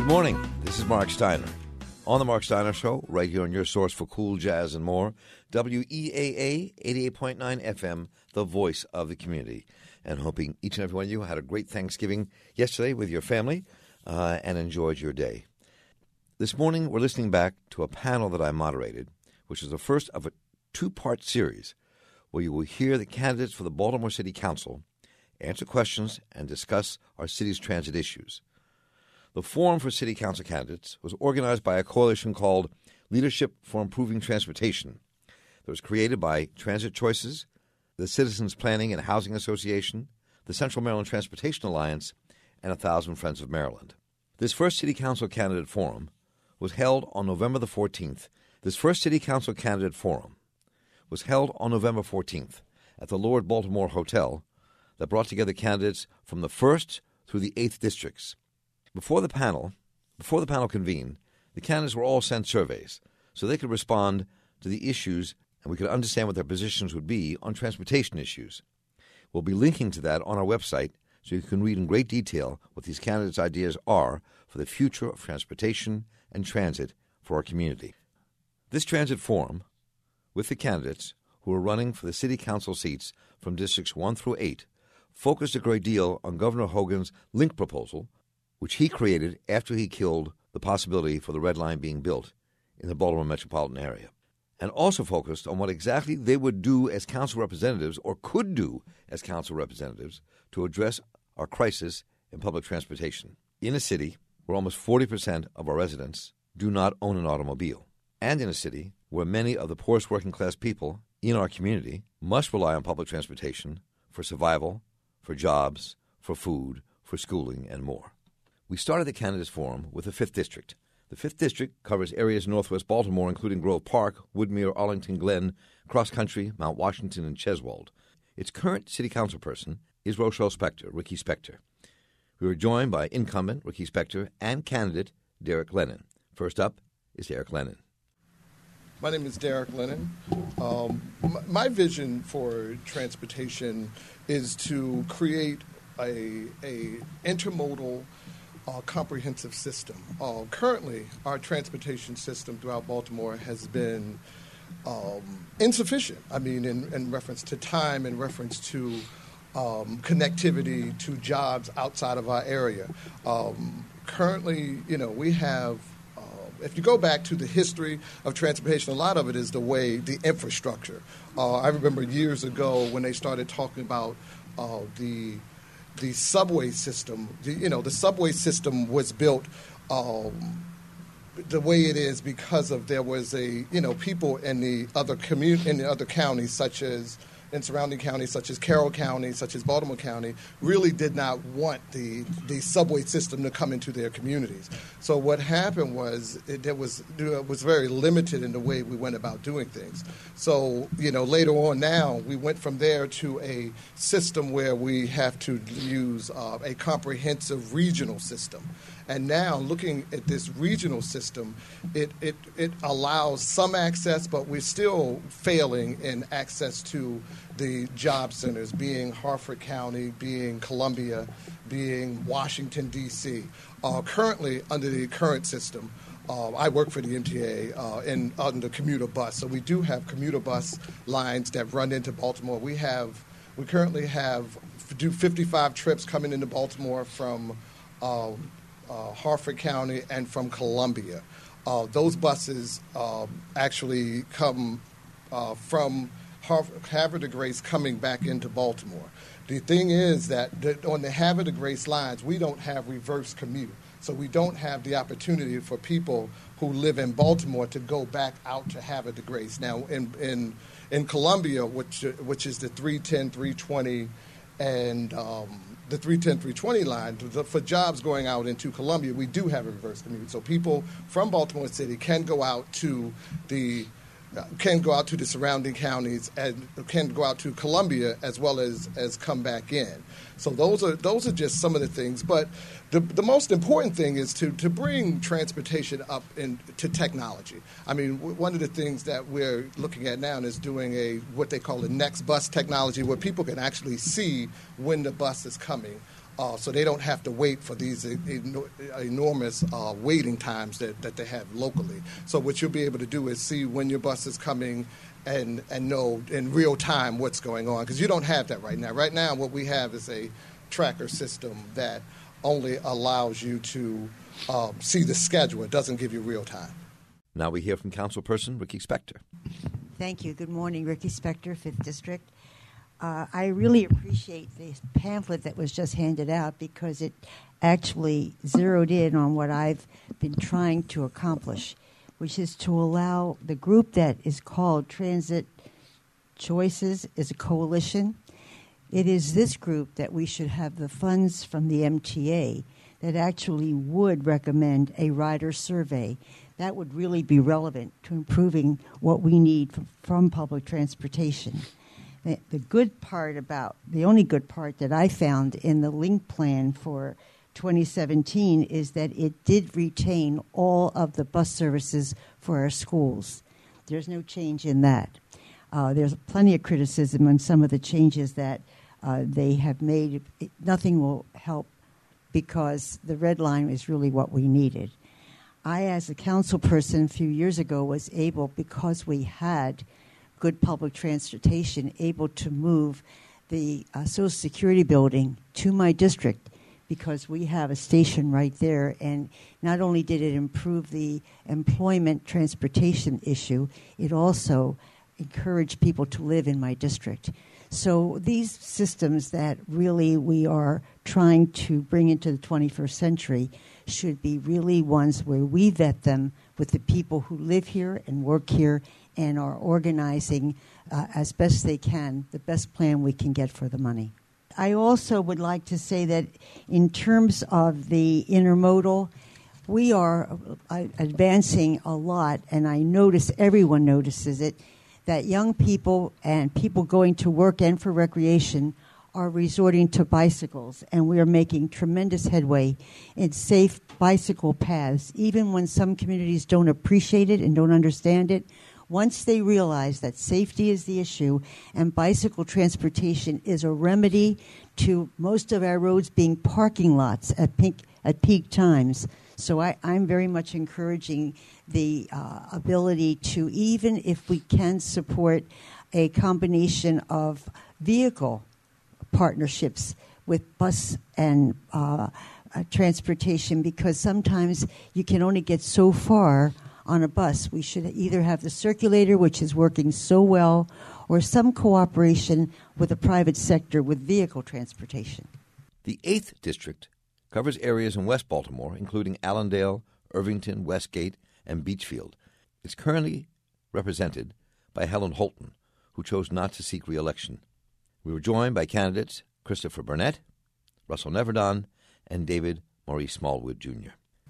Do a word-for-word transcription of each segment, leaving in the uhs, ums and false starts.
Good morning. This is Mark Steiner. On the Mark Steiner Show, right here on your source for cool jazz and more, W E A A eighty-eight point nine F M, the voice of the community. And hoping each and every one of you had a great Thanksgiving yesterday with your family uh, and enjoyed your day. This morning, we're listening back to a panel that I moderated, which is the first of a two-part series where you will hear the candidates for the Baltimore City Council answer questions and discuss our city's transit issues. The Forum for City Council Candidates was organized by a coalition called Leadership for Improving Transportation that was created by Transit Choices, the Citizens Planning and Housing Association, the Central Maryland Transportation Alliance, and A Thousand Friends of Maryland. This first City Council Candidate Forum was held on November the fourteenth. This first City Council Candidate Forum was held on November fourteenth at the Lord Baltimore Hotel that brought together candidates from the first through the eighth districts. Before the panel, before the panel convened, the candidates were all sent surveys so they could respond to the issues and we could understand what their positions would be on transportation issues. We'll be linking to that on our website so you can read in great detail what these candidates' ideas are for the future of transportation and transit for our community. This transit forum, with the candidates who are running for the city council seats from districts one through eight, focused a great deal on Governor Hogan's link proposal, which he created after he killed the possibility for the Red Line being built in the Baltimore metropolitan area, and also focused on what exactly they would do as council representatives or could do as council representatives to address our crisis in public transportation in a city where almost forty percent of our residents do not own an automobile, and in a city where many of the poorest working-class people in our community must rely on public transportation for survival, for jobs, for food, for schooling, and more. We started the candidates forum with the fifth District. The fifth District covers areas in northwest Baltimore, including Grove Park, Woodmere, Arlington Glen, Cross Country, Mount Washington, and Cheswold. Its current city council person is Rochelle Spector, Ricky Spector. We were joined by incumbent Ricky Spector and candidate Derek Lennon. First up is Derek Lennon. My name is Derek Lennon. Um, my vision for transportation is to create a, a intermodal Uh, comprehensive system. Uh, currently, our transportation system throughout Baltimore has been um, insufficient. I mean, in, in reference to time, in reference to um, connectivity to jobs outside of our area. Um, currently, you know, we have, uh, if you go back to the history of transportation, a lot of it is the way, the infrastructure. Uh, I remember years ago when they started talking about uh, the The subway system, the, you know, the subway system was built um, the way it is because of there was a, you know, people in the other commun- in the other counties, such as in surrounding counties, such as Carroll County, such as Baltimore County, really did not want the the subway system to come into their communities. So what happened was it, it was it was very limited in the way we went about doing things. So, you know, later on now, we went from there to a system where we have to use uh, a comprehensive regional system. And now, looking at this regional system, it, it, it allows some access, but we're still failing in access to the job centers, being Harford County, being Columbia, being Washington, D C Uh, currently, under the current system, uh, I work for the M T A uh, in, on the commuter bus. So we do have commuter bus lines that run into Baltimore. We have, we currently have, do fifty-five trips coming into Baltimore from uh, Uh, Harford County and from Columbia. Uh, those buses uh, actually come uh, from Harvard, Havre de Grace coming back into Baltimore. The thing is that the, on the Havre de Grace lines, we don't have reverse commute. So we don't have the opportunity for people who live in Baltimore to go back out to Havre de Grace. Now, in in, in Columbia, which which is the three ten, three twenty, and um, the three ten, three twenty line, for jobs going out into Columbia, we do have a reverse commute. So people from Baltimore City can go out to the uh, can go out to the surrounding counties and can go out to Columbia as well as, as come back in. So those are those are just some of the things. But the the most important thing is to, to bring transportation up into technology. I mean, w- one of the things that we're looking at now is doing a what they call a next bus technology, where people can actually see when the bus is coming. Uh, so they don't have to wait for these eno- enormous uh, waiting times that, that they have locally. So what you'll be able to do is see when your bus is coming and, and know in real time what's going on, because you don't have that right now. Right now what we have is a tracker system that only allows you to um, see the schedule. It doesn't give you real time. Now we hear from Councilperson Ricky Spector. Thank you. Good morning, Ricky Spector, fifth District. Uh, I really appreciate this pamphlet that was just handed out because it actually zeroed in on what I've been trying to accomplish, which is to allow the group that is called Transit Choices is a coalition. It is this group that we should have the funds from the M T A that actually would recommend a rider survey. That would really be relevant to improving what we need from, from public transportation. The, the good part about, the only good part that I found in the link plan for twenty seventeen is that it did retain all of the bus services for our schools. There's no change in that. Uh, there's plenty of criticism on some of the changes that uh, they have made. It, nothing will help because the red line is really what we needed. I, as a council person a few years ago, was able, because we had good public transportation, able to move the uh, Social Security building to my district because we have a station right there. And not only did it improve the employment transportation issue, it also encouraged people to live in my district. So these systems that really we are trying to bring into the twenty-first century should be really ones where we vet them with the people who live here and work here and are organizing uh, as best they can, the best plan we can get for the money. I also would like to say that in terms of the intermodal, we are uh, advancing a lot, and I notice everyone notices it, that young people and people going to work and for recreation are resorting to bicycles, and we are making tremendous headway in safe bicycle paths, even when some communities don't appreciate it and don't understand it. Once they realize that safety is the issue and bicycle transportation is a remedy to most of our roads being parking lots at peak, at peak times. So I, I'm very much encouraging the uh, ability to, even if we can support a combination of vehicle partnerships with bus and uh, uh, transportation, because sometimes you can only get so far on a bus. We should either have the circulator, which is working so well, or some cooperation with the private sector with vehicle transportation. The eighth District covers areas in West Baltimore, including Allendale, Irvington, Westgate, and Beachfield. It's currently represented by Helen Holton, who chose not to seek re-election. We were joined by candidates Christopher Burnett, Russell Neverdon, and David Maurice Smallwood, Junior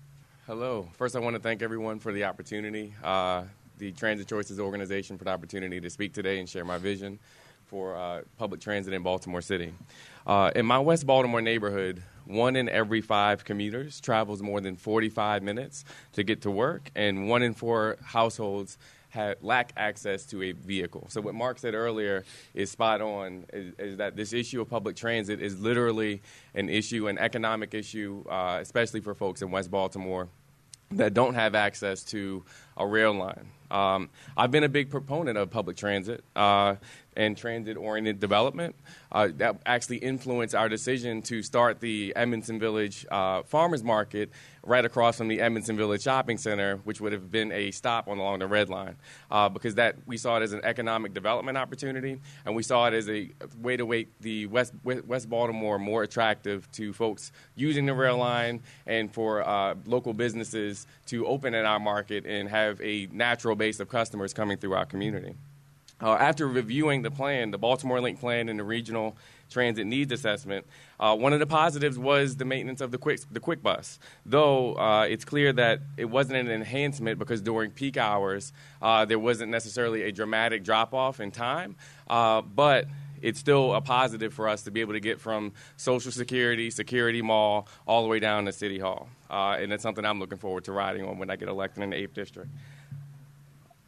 Hello. First, I want to thank everyone for the opportunity, uh, the Transit Choices organization for the opportunity to speak today and share my vision for uh, public transit in Baltimore City. Uh, in my West Baltimore neighborhood, one in every five commuters travels more than forty-five minutes to get to work, and one in four households have, lack access to a vehicle. So what Mark said earlier is spot on, is, is that this issue of public transit is literally an issue, an economic issue, uh, especially for folks in West Baltimore that don't have access to a rail line. Um, I've been a big proponent of public transit uh, and transit-oriented development. Uh, that actually influenced our decision to start the Edmondson Village uh, Farmers Market right across from the Edmondson Village Shopping Center, which would have been a stop on along the Red Line, uh, because that we saw it as an economic development opportunity, and we saw it as a way to make the West West Baltimore more attractive to folks using the rail line and for uh, local businesses to open in our market and have a natural base of customers coming through our community. Uh, after reviewing the plan, the Baltimore Link Plan and the Regional Transit Needs Assessment, uh, one of the positives was the maintenance of the quick the quick bus. Though uh, it's clear that it wasn't an enhancement because during peak hours uh, there wasn't necessarily a dramatic drop-off in time, uh, but it's still a positive for us to be able to get from Social Security, Security Mall, all the way down to City Hall. Uh, and it's something I'm looking forward to riding on when I get elected in the eighth District.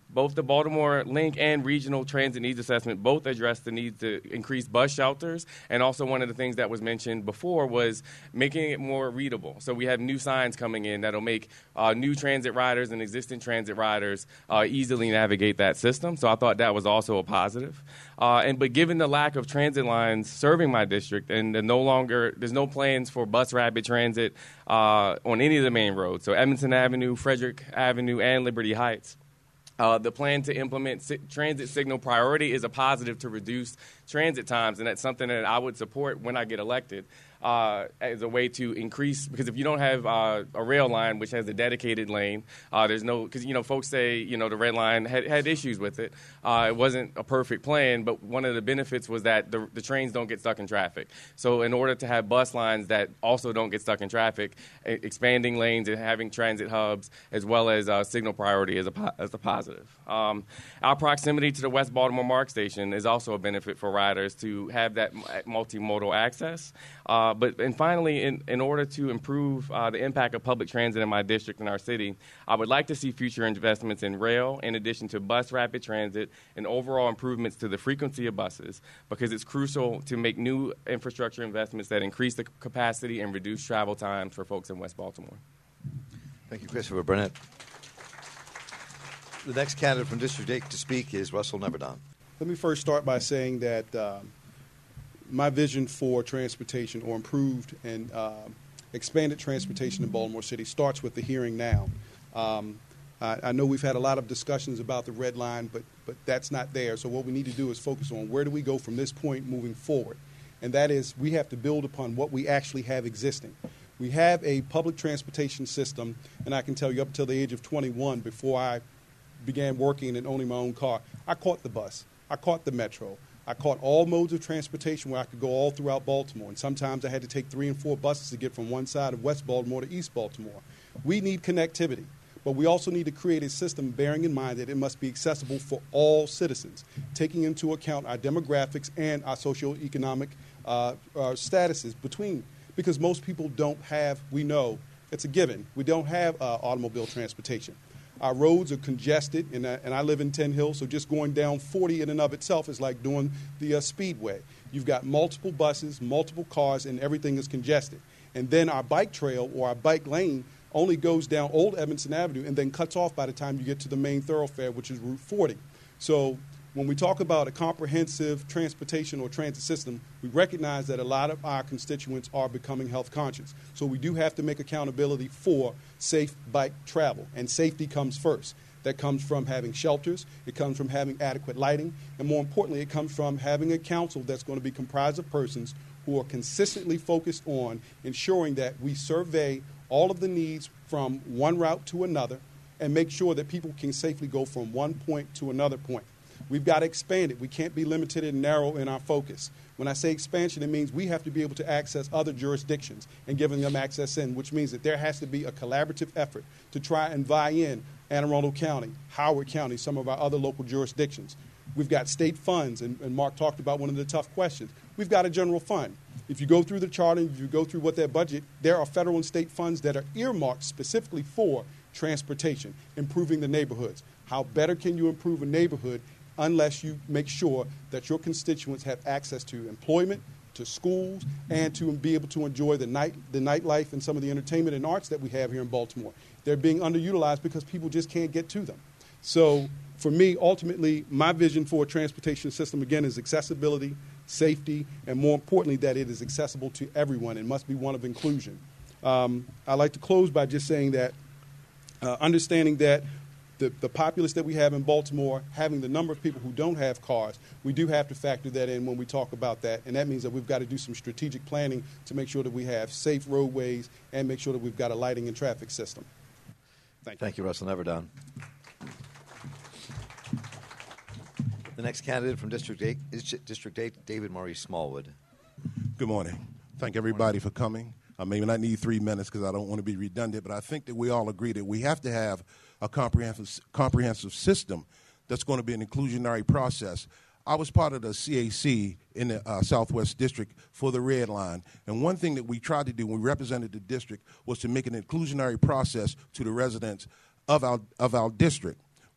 Both the Baltimore Link and Regional Transit Needs Assessment both address the need to increase bus shelters, and also one of the things that was mentioned before was making it more readable. So we have new signs coming in that'll make uh, new transit riders and existing transit riders uh, easily navigate that system. So I thought that was also a positive. Uh, and but given the lack of transit lines serving my district, and the no longer there's no plans for bus rapid transit uh, on any of the main roads, so Edmondson Avenue, Frederick Avenue, and Liberty Heights. Uh, the plan to implement si- transit signal priority is a positive to reduce transit times, and that's something that I would support when I get elected uh, as a way to increase, because if you don't have uh, a rail line which has a dedicated lane, uh, there's no, because, you know, folks say, you know, the red line had, had issues with it. Uh, it wasn't a perfect plan, but one of the benefits was that the, the trains don't get stuck in traffic. So in order to have bus lines that also don't get stuck in traffic, e- expanding lanes and having transit hubs as well as uh, signal priority is a, po- is a positive. Um, our proximity to the West Baltimore MARC station is also a benefit for riders to have that multimodal access. Uh, but and finally, in, in order to improve uh, the impact of public transit in my district and our city, I would like to see future investments in rail in addition to bus rapid transit and overall improvements to the frequency of buses, because it's crucial to make new infrastructure investments that increase the capacity and reduce travel times for folks in West Baltimore. Thank you, Christopher Burnett. The next candidate from District eight to speak is Russell Neverdon. Let me first start by saying that um, my vision for transportation, or improved and uh, expanded transportation in Baltimore City, starts with the hearing now. Um, I, I know we've had a lot of discussions about the red line, but, but that's not there. So what we need to do is focus on where do we go from this point moving forward. And that is, we have to build upon what we actually have existing. We have a public transportation system, and I can tell you up until the age of twenty-one, before I began working and owning my own car, I caught the bus. I caught the metro. I caught all modes of transportation where I could go all throughout Baltimore. And sometimes I had to take three and four buses to get from one side of West Baltimore to East Baltimore. We need connectivity, but we also need to create a system bearing in mind that it must be accessible for all citizens, taking into account our demographics and our socioeconomic uh, uh, statuses between, because most people don't have, we know, it's a given, we don't have uh, automobile transportation. Our roads are congested, and, uh, and I live in Ten Hills, so just going down forty in and of itself is like doing the uh, speedway. You've got multiple buses, multiple cars, and everything is congested. And then our bike trail or our bike lane only goes down Old Edmondson Avenue and then cuts off by the time you get to the main thoroughfare, which is Route forty. So when we talk about a comprehensive transportation or transit system, we recognize that a lot of our constituents are becoming health conscious. So we do have to make accountability for safe bike travel, and safety comes first. That comes from having shelters, it comes from having adequate lighting, and more importantly, it comes from having a council that's going to be comprised of persons who are consistently focused on ensuring that we survey all of the needs from one route to another and make sure that people can safely go from one point to another point. We've got to expand it. We can't be limited and narrow in our focus. When I say expansion, it means we have to be able to access other jurisdictions and giving them access in, which means that there has to be a collaborative effort to try and vie in Anne Arundel County, Howard County, some of our other local jurisdictions. We've got state funds, and, and Mark talked about one of the tough questions. We've got a general fund. If you go through the charter, if you go through what their budget, there are federal and state funds that are earmarked specifically for transportation, improving the neighborhoods. How better can you improve a neighborhood unless you make sure that your constituents have access to employment, to schools, and to be able to enjoy the night, the nightlife and some of the entertainment and arts that we have here in Baltimore. They're being underutilized because people just can't get to them. So for me, ultimately, my vision for a transportation system, again, is accessibility, safety, and more importantly, that it is accessible to everyone. It must be one of inclusion. Um, I'd like to close by just saying that uh, understanding that The, the populace that we have in Baltimore, having the number of people who don't have cars, we do have to factor that in when we talk about that. And that means that we've got to do some strategic planning to make sure that we have safe roadways and make sure that we've got a lighting and traffic system. Thank you. Thank you, Russell Neverdon. The next candidate from District eight is District eight, David Maurice Smallwood. Good morning. Thank everybody for coming. I may not need three minutes because I don't want to be redundant, but I think that we all agree that we have to have a comprehensive comprehensive system that's going to be an inclusionary process. I was part of the C A C in the uh, Southwest District for the Red Line, and one thing that we tried to do when we represented the district was to make an inclusionary process to the residents of our of our district.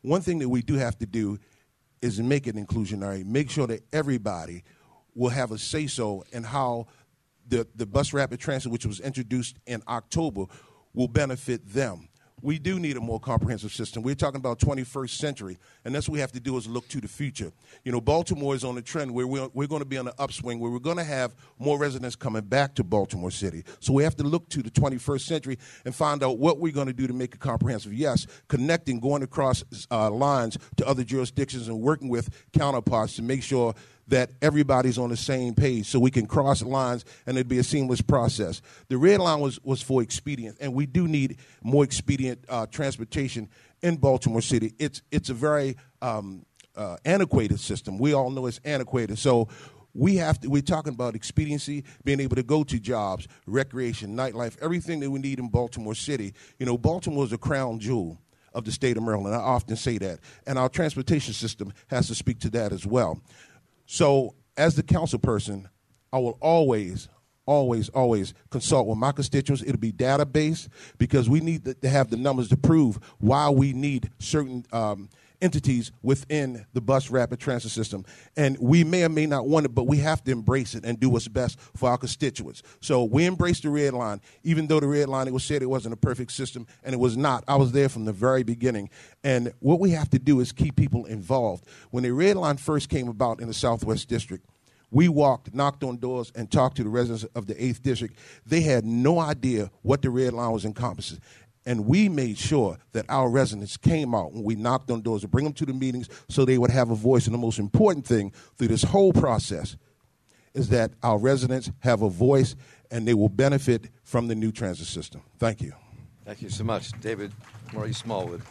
one thing that we do have to do is make it inclusionary, make sure that everybody will have a say-so in how the, the bus rapid transit, which was introduced in October, will benefit them. We do need a more comprehensive system. We're talking about twenty-first century, and that's what we have to do is look to the future. You know, Baltimore is on a trend where we're, we're going to be on an upswing, where we're going to have more residents coming back to Baltimore City. So we have to look to the twenty-first century and find out what we're going to do to make it comprehensive. Yes, connecting, going across uh, lines to other jurisdictions and working with counterparts to make sure that everybody's on the same page so we can cross lines and it'd be a seamless process. The red line was, was for expedient, and we do need more expedient uh, transportation in Baltimore City. It's, it's a very um, uh, antiquated system. We all know it's antiquated. So we have to, we're talking about expediency, being able to go to jobs, recreation, nightlife, everything that we need in Baltimore City. You know, Baltimore is a crown jewel of the state of Maryland. I often say that. And our transportation system has to speak to that as well. So as the council person, I will always, always, always consult with my constituents. It'll be data-based because we need to have the numbers to prove why we need certain um, entities within the bus rapid transit system. And we may or may not want it, but we have to embrace it and do what's best for our constituents. So we embrace the red line, even though the red line, it was said it wasn't a perfect system, and it was not. I was there from the very beginning. And what we have to do is keep people involved. When the red line first came about in the Southwest District, we walked, knocked on doors, and talked to the residents of the eighth District. They had no idea what the red line was encompassing. And we made sure that our residents came out when we knocked on doors to bring them to the meetings so they would have a voice. And the most important thing through this whole process is that our residents have a voice and they will benefit from the new transit system. Thank you. Thank you so much, David Murray Smallwood.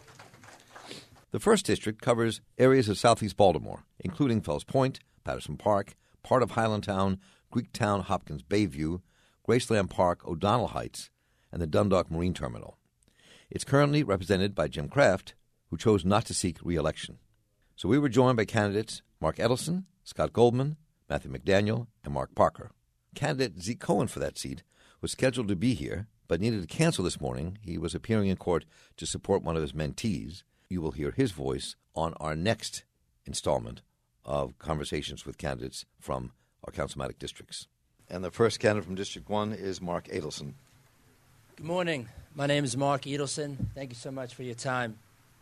The first district covers areas of southeast Baltimore, including Fells Point, Patterson Park, part of Highlandtown, Greektown, Hopkins Bayview, Graceland Park, O'Donnell Heights, and the Dundalk Marine Terminal. It's currently represented by Jim Kraft, who chose not to seek re-election. So we were joined by candidates Mark Edelson, Scott Goldman, Matthew McDaniel, and Mark Parker. Candidate Zeke Cohen for that seat was scheduled to be here, but needed to cancel this morning. He was appearing in court to support one of his mentees. You will hear his voice on our next installment of conversations with candidates from our councilmatic districts. And the first candidate from District one is Mark Edelson. Good morning. My name is Mark Edelson. Thank you so much for your time.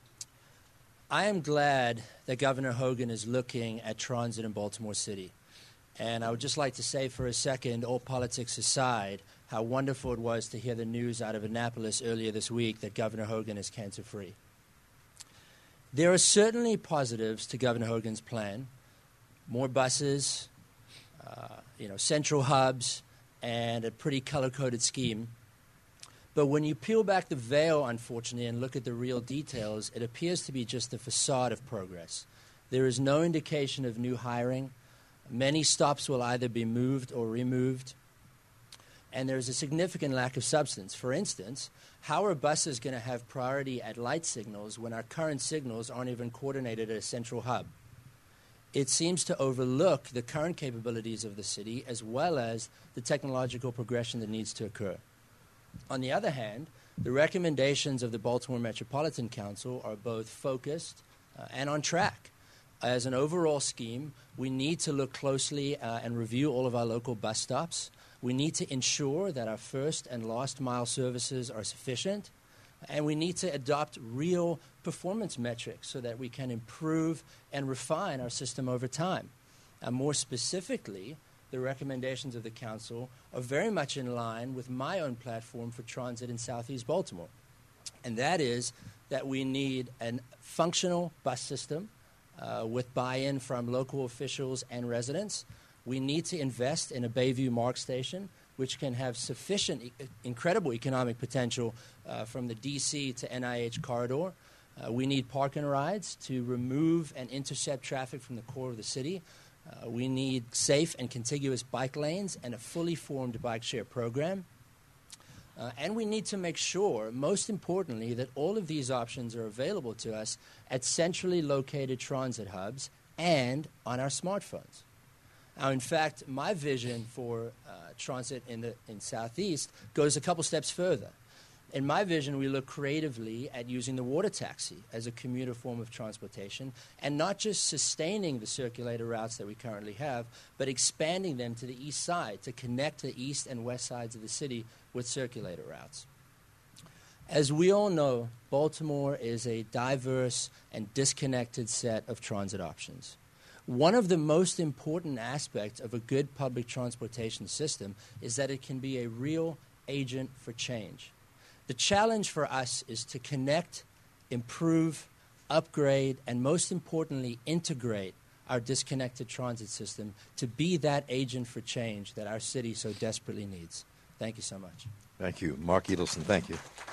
I am glad that Governor Hogan is looking at transit in Baltimore City. And I would just like to say for a second, all politics aside, how wonderful it was to hear the news out of Annapolis earlier this week that Governor Hogan is cancer-free. There are certainly positives to Governor Hogan's plan. More buses, uh, you know, central hubs, and a pretty color-coded scheme. But when you peel back the veil, unfortunately, and look at the real details, it appears to be just a facade of progress. There is no indication of new hiring. Many stops will either be moved or removed. And there's a significant lack of substance. For instance, how are buses going to have priority at light signals when our current signals aren't even coordinated at a central hub? It seems to overlook the current capabilities of the city as well as the technological progression that needs to occur. On the other hand, the recommendations of the Baltimore Metropolitan Council are both focused uh, and on track. As an overall scheme, we need to look closely uh, and review all of our local bus stops. We need to ensure that our first and last mile services are sufficient, and we need to adopt real performance metrics so that we can improve and refine our system over time. And more specifically, the recommendations of the Council are very much in line with my own platform for transit in Southeast Baltimore. And that is that we need a functional bus system uh, with buy-in from local officials and residents. We need to invest in a Bayview MARC station, which can have sufficient, e- incredible economic potential uh, from the D C to N I H corridor. Uh, we need park and rides to remove and intercept traffic from the core of the city. Uh, we need safe and contiguous bike lanes and a fully formed bike share program. Uh, and we need to make sure, most importantly, that all of these options are available to us at centrally located transit hubs and on our smartphones. Now, in fact, my vision for uh, transit in the in Southeast goes a couple steps further. In my vision, we look creatively at using the water taxi as a commuter form of transportation, and not just sustaining the circulator routes that we currently have, but expanding them to the east side to connect the east and west sides of the city with circulator routes. As we all know, Baltimore is a diverse and disconnected set of transit options. One of the most important aspects of a good public transportation system is that it can be a real agent for change. The challenge for us is to connect, improve, upgrade, and most importantly, integrate our disconnected transit system to be that agent for change that our city so desperately needs. Thank you so much. Thank you. Mark Edelson, thank you.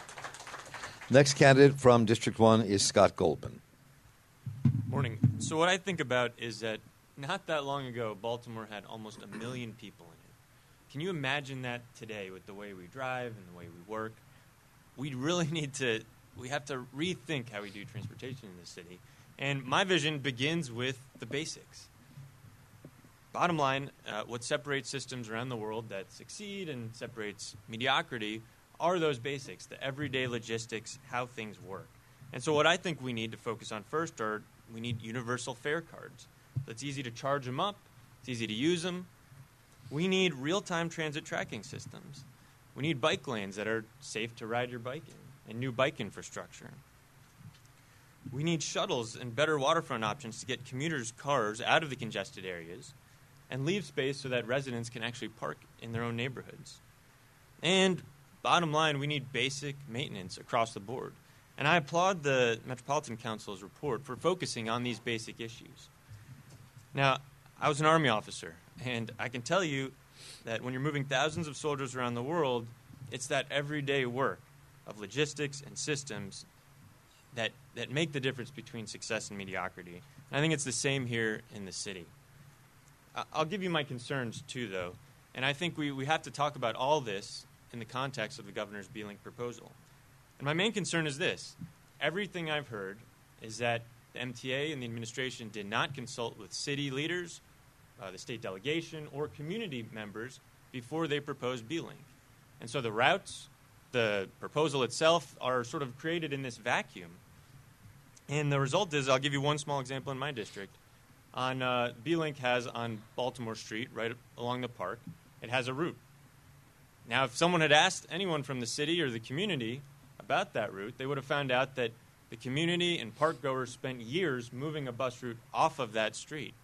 Next candidate from District one is Scott Goldman. Morning. So what I think about is that not that long ago, Baltimore had almost a million people in it. Can you imagine that today with the way we drive and the way we work? We really need to, we have to rethink how we do transportation in this city. And my vision begins with the basics. Bottom line, uh, what separates systems around the world that succeed and separates mediocrity are those basics, the everyday logistics, how things work. And so what I think we need to focus on first are we need universal fare cards. So it's easy to charge them up. It's easy to use them. We need real-time transit tracking systems. We need bike lanes that are safe to ride your bike in and new bike infrastructure. We need shuttles and better waterfront options to get commuters' cars out of the congested areas and leave space so that residents can actually park in their own neighborhoods. And bottom line, we need basic maintenance across the board. And I applaud the Metropolitan Council's report for focusing on these basic issues. Now, I was an Army officer, and I can tell you that when you're moving thousands of soldiers around the world, it's that everyday work of logistics and systems that, that make the difference between success and mediocrity. And I think it's the same here in the city. I'll give you my concerns, too, though. And I think we, we have to talk about all this in the context of the governor's B-Link proposal. And my main concern is this. Everything I've heard is that the M T A and the administration did not consult with city leaders, uh, the state delegation, or community members before they proposed B-Link. And so the routes, the proposal itself, are sort of created in this vacuum. And the result is, I'll give you one small example in my district. On uh, B-Link has on Baltimore Street, right along the park, it has a route. Now, if someone had asked anyone from the city or the community about that route, they would have found out that the community and park goers spent years moving a bus route off of that street.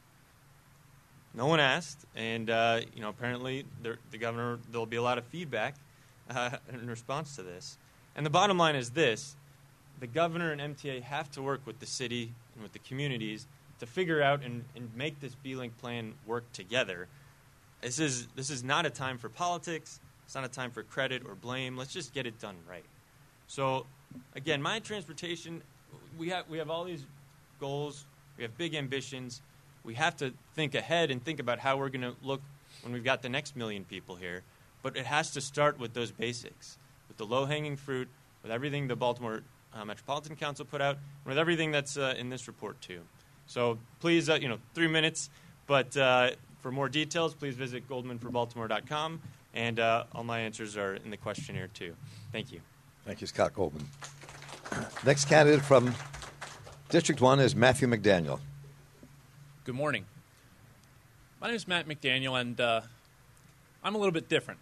No one asked, and uh, you know, apparently there, the governor, there'll be a lot of feedback uh, in response to this. And the bottom line is this. The governor and M T A have to work with the city and with the communities to figure out and, and make this B-Link plan work together. This is, this is not a time for politics. It's not a time for credit or blame. Let's just get it done right. So, again, my transportation, we have we have all these goals. We have big ambitions. We have to think ahead and think about how we're going to look when we've got the next million people here. But it has to start with those basics, with the low-hanging fruit, with everything the Baltimore uh, Metropolitan Council put out, and with everything that's uh, in this report, too. So please, uh, you know, three minutes. But uh, for more details, please visit goldman for baltimore dot com. And uh, all my answers are in the questionnaire, too. Thank you. Thank you, Scott Goldman. Next candidate from District one is Matthew McDaniel. Good morning. My name is Matt McDaniel, and uh, I'm a little bit different.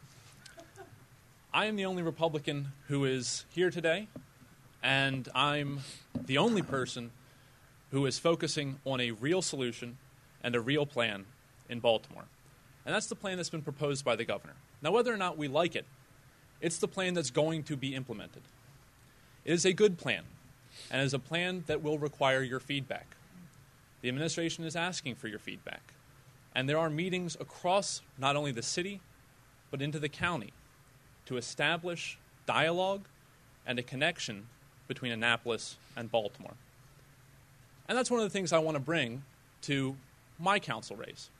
I am the only Republican who is here today, and I'm the only person who is focusing on a real solution and a real plan in Baltimore. And that's the plan that's been proposed by the governor. Now, whether or not we like it, it's the plan that's going to be implemented. It is a good plan, and it is a plan that will require your feedback. The administration is asking for your feedback. And there are meetings across not only the city, but into the county to establish dialogue and a connection between Annapolis and Baltimore. And that's one of the things I want to bring to my council race.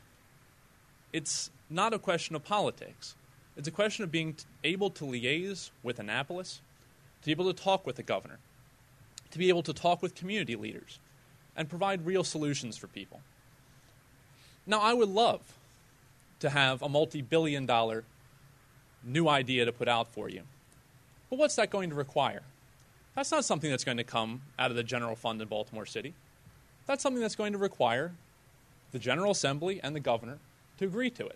It's not a question of politics. It's a question of being t- able to liaise with Annapolis, to be able to talk with the governor, to be able to talk with community leaders, and provide real solutions for people. Now, I would love to have a multi-billion dollar new idea to put out for you. But what's that going to require? That's not something that's going to come out of the general fund in Baltimore City. That's something that's going to require the General Assembly and the governor to agree to it.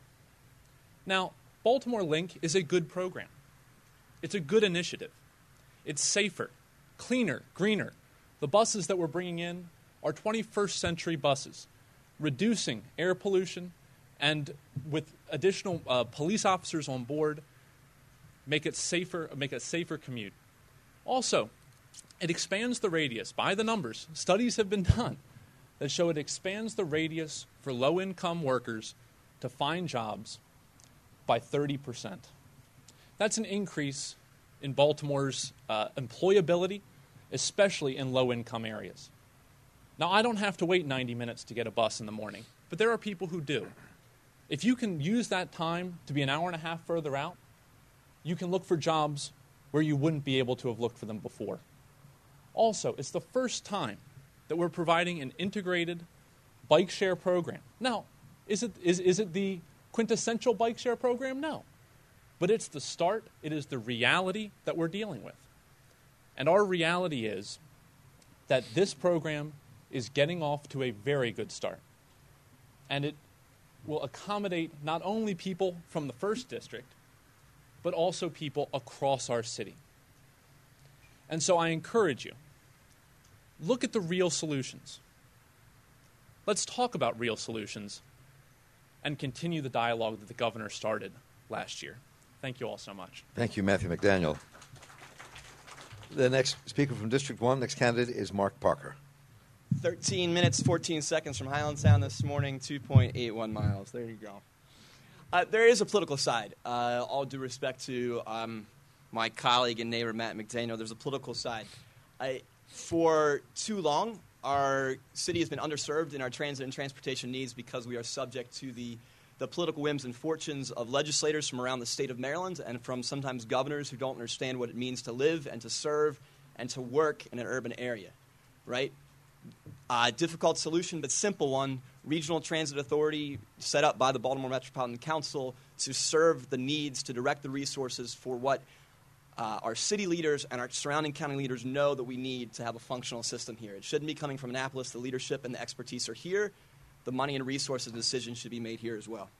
Now, Baltimore Link is a good program. It's a good initiative. It's safer, cleaner, greener. The buses that we're bringing in are twenty-first century buses, reducing air pollution, and with additional uh, police officers on board, make it safer, make it a safer commute. Also, it expands the radius. By the numbers, studies have been done that show it expands the radius for low-income workers to find jobs by thirty percent. That's an increase in Baltimore's uh, employability, especially in low-income areas. Now, I don't have to wait ninety minutes to get a bus in the morning, but there are people who do. If you can use that time to be an hour and a half further out, you can look for jobs where you wouldn't be able to have looked for them before. Also, it's the first time that we're providing an integrated bike share program. Now, is it, is, is it the quintessential bike share program? No. But it's the start. It is the reality that we're dealing with. And our reality is that this program is getting off to a very good start. And it will accommodate not only people from the first district, but also people across our city. And so I encourage you, look at the real solutions. Let's talk about real solutions and continue the dialogue that the governor started last year. Thank you all so much. Thank you, Matthew McDaniel. The next speaker from District one, next candidate is Mark Parker. thirteen minutes, fourteen seconds from Highlandstown this morning, two point eight one miles. There you go. Uh, there is a political side. Uh, all due respect to um, my colleague and neighbor, Matt McDaniel, there's a political side. I, for too long, our city has been underserved in our transit and transportation needs because we are subject to the, the political whims and fortunes of legislators from around the state of Maryland and from sometimes governors who don't understand what it means to live and to serve and to work in an urban area, right? Uh, difficult solution, but simple one. Regional Transit Authority set up by the Baltimore Metropolitan Council to serve the needs, to direct the resources for what uh, our city leaders and our surrounding county leaders know that we need to have a functional system here. It shouldn't be coming from Annapolis. The leadership and the expertise are here. The money and resources and decisions should be made here as well.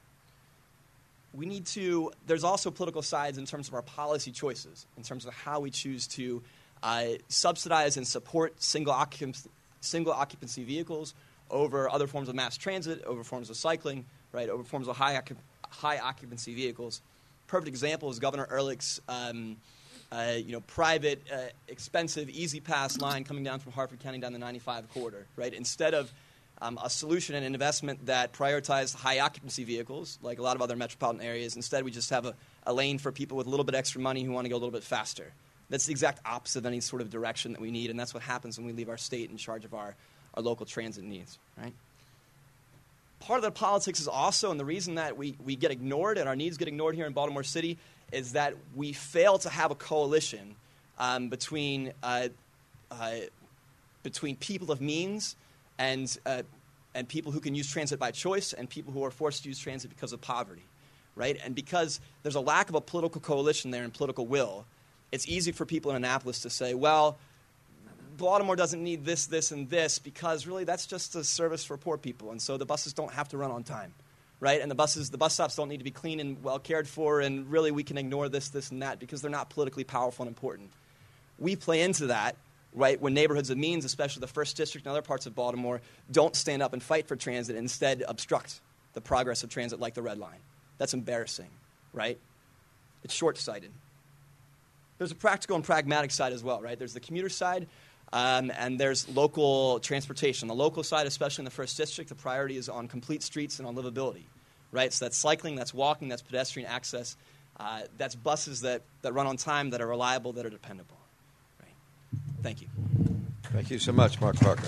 We need to, there's also political sides in terms of our policy choices, in terms of how we choose to uh, subsidize and support single occupancy single occupancy vehicles over other forms of mass transit, over forms of cycling, right, over forms of high, occup- high occupancy vehicles. Perfect example is Governor Ehrlich's um, uh, you know, private, uh, expensive, easy pass line coming down from Harford County down the ninety-five corridor, right? Instead of um, a solution and an investment that prioritized high occupancy vehicles, like a lot of other metropolitan areas, instead we just have a, a lane for people with a little bit extra money who want to go a little bit faster. That's the exact opposite of any sort of direction that we need, and that's what happens when we leave our state in charge of our, our local transit needs, right? Part of the politics is also, and the reason that we, we get ignored and our needs get ignored here in Baltimore City is that we fail to have a coalition um, between, uh, uh, between people of means and, uh, and people who can use transit by choice and people who are forced to use transit because of poverty, right? And because there's a lack of a political coalition there and political will, it's easy for people in Annapolis to say, well, Baltimore doesn't need this, this, and this because really that's just a service for poor people, and so the buses don't have to run on time, right? And the buses, the bus stops don't need to be clean and well cared for, and really we can ignore this, this, and that because they're not politically powerful and important. We play into that, right, when neighborhoods of means, especially the First District and other parts of Baltimore, don't stand up and fight for transit and instead obstruct the progress of transit like the Red Line. That's embarrassing, right? It's short-sighted. There's a practical and pragmatic side as well, right? There's the commuter side, um, and there's local transportation. The local side, especially in the First District, the priority is on complete streets and on livability, right? So that's cycling, that's walking, that's pedestrian access, uh, that's buses that, that run on time, that are reliable, that are dependable, right? Thank you. Thank you so much, Mark Parker.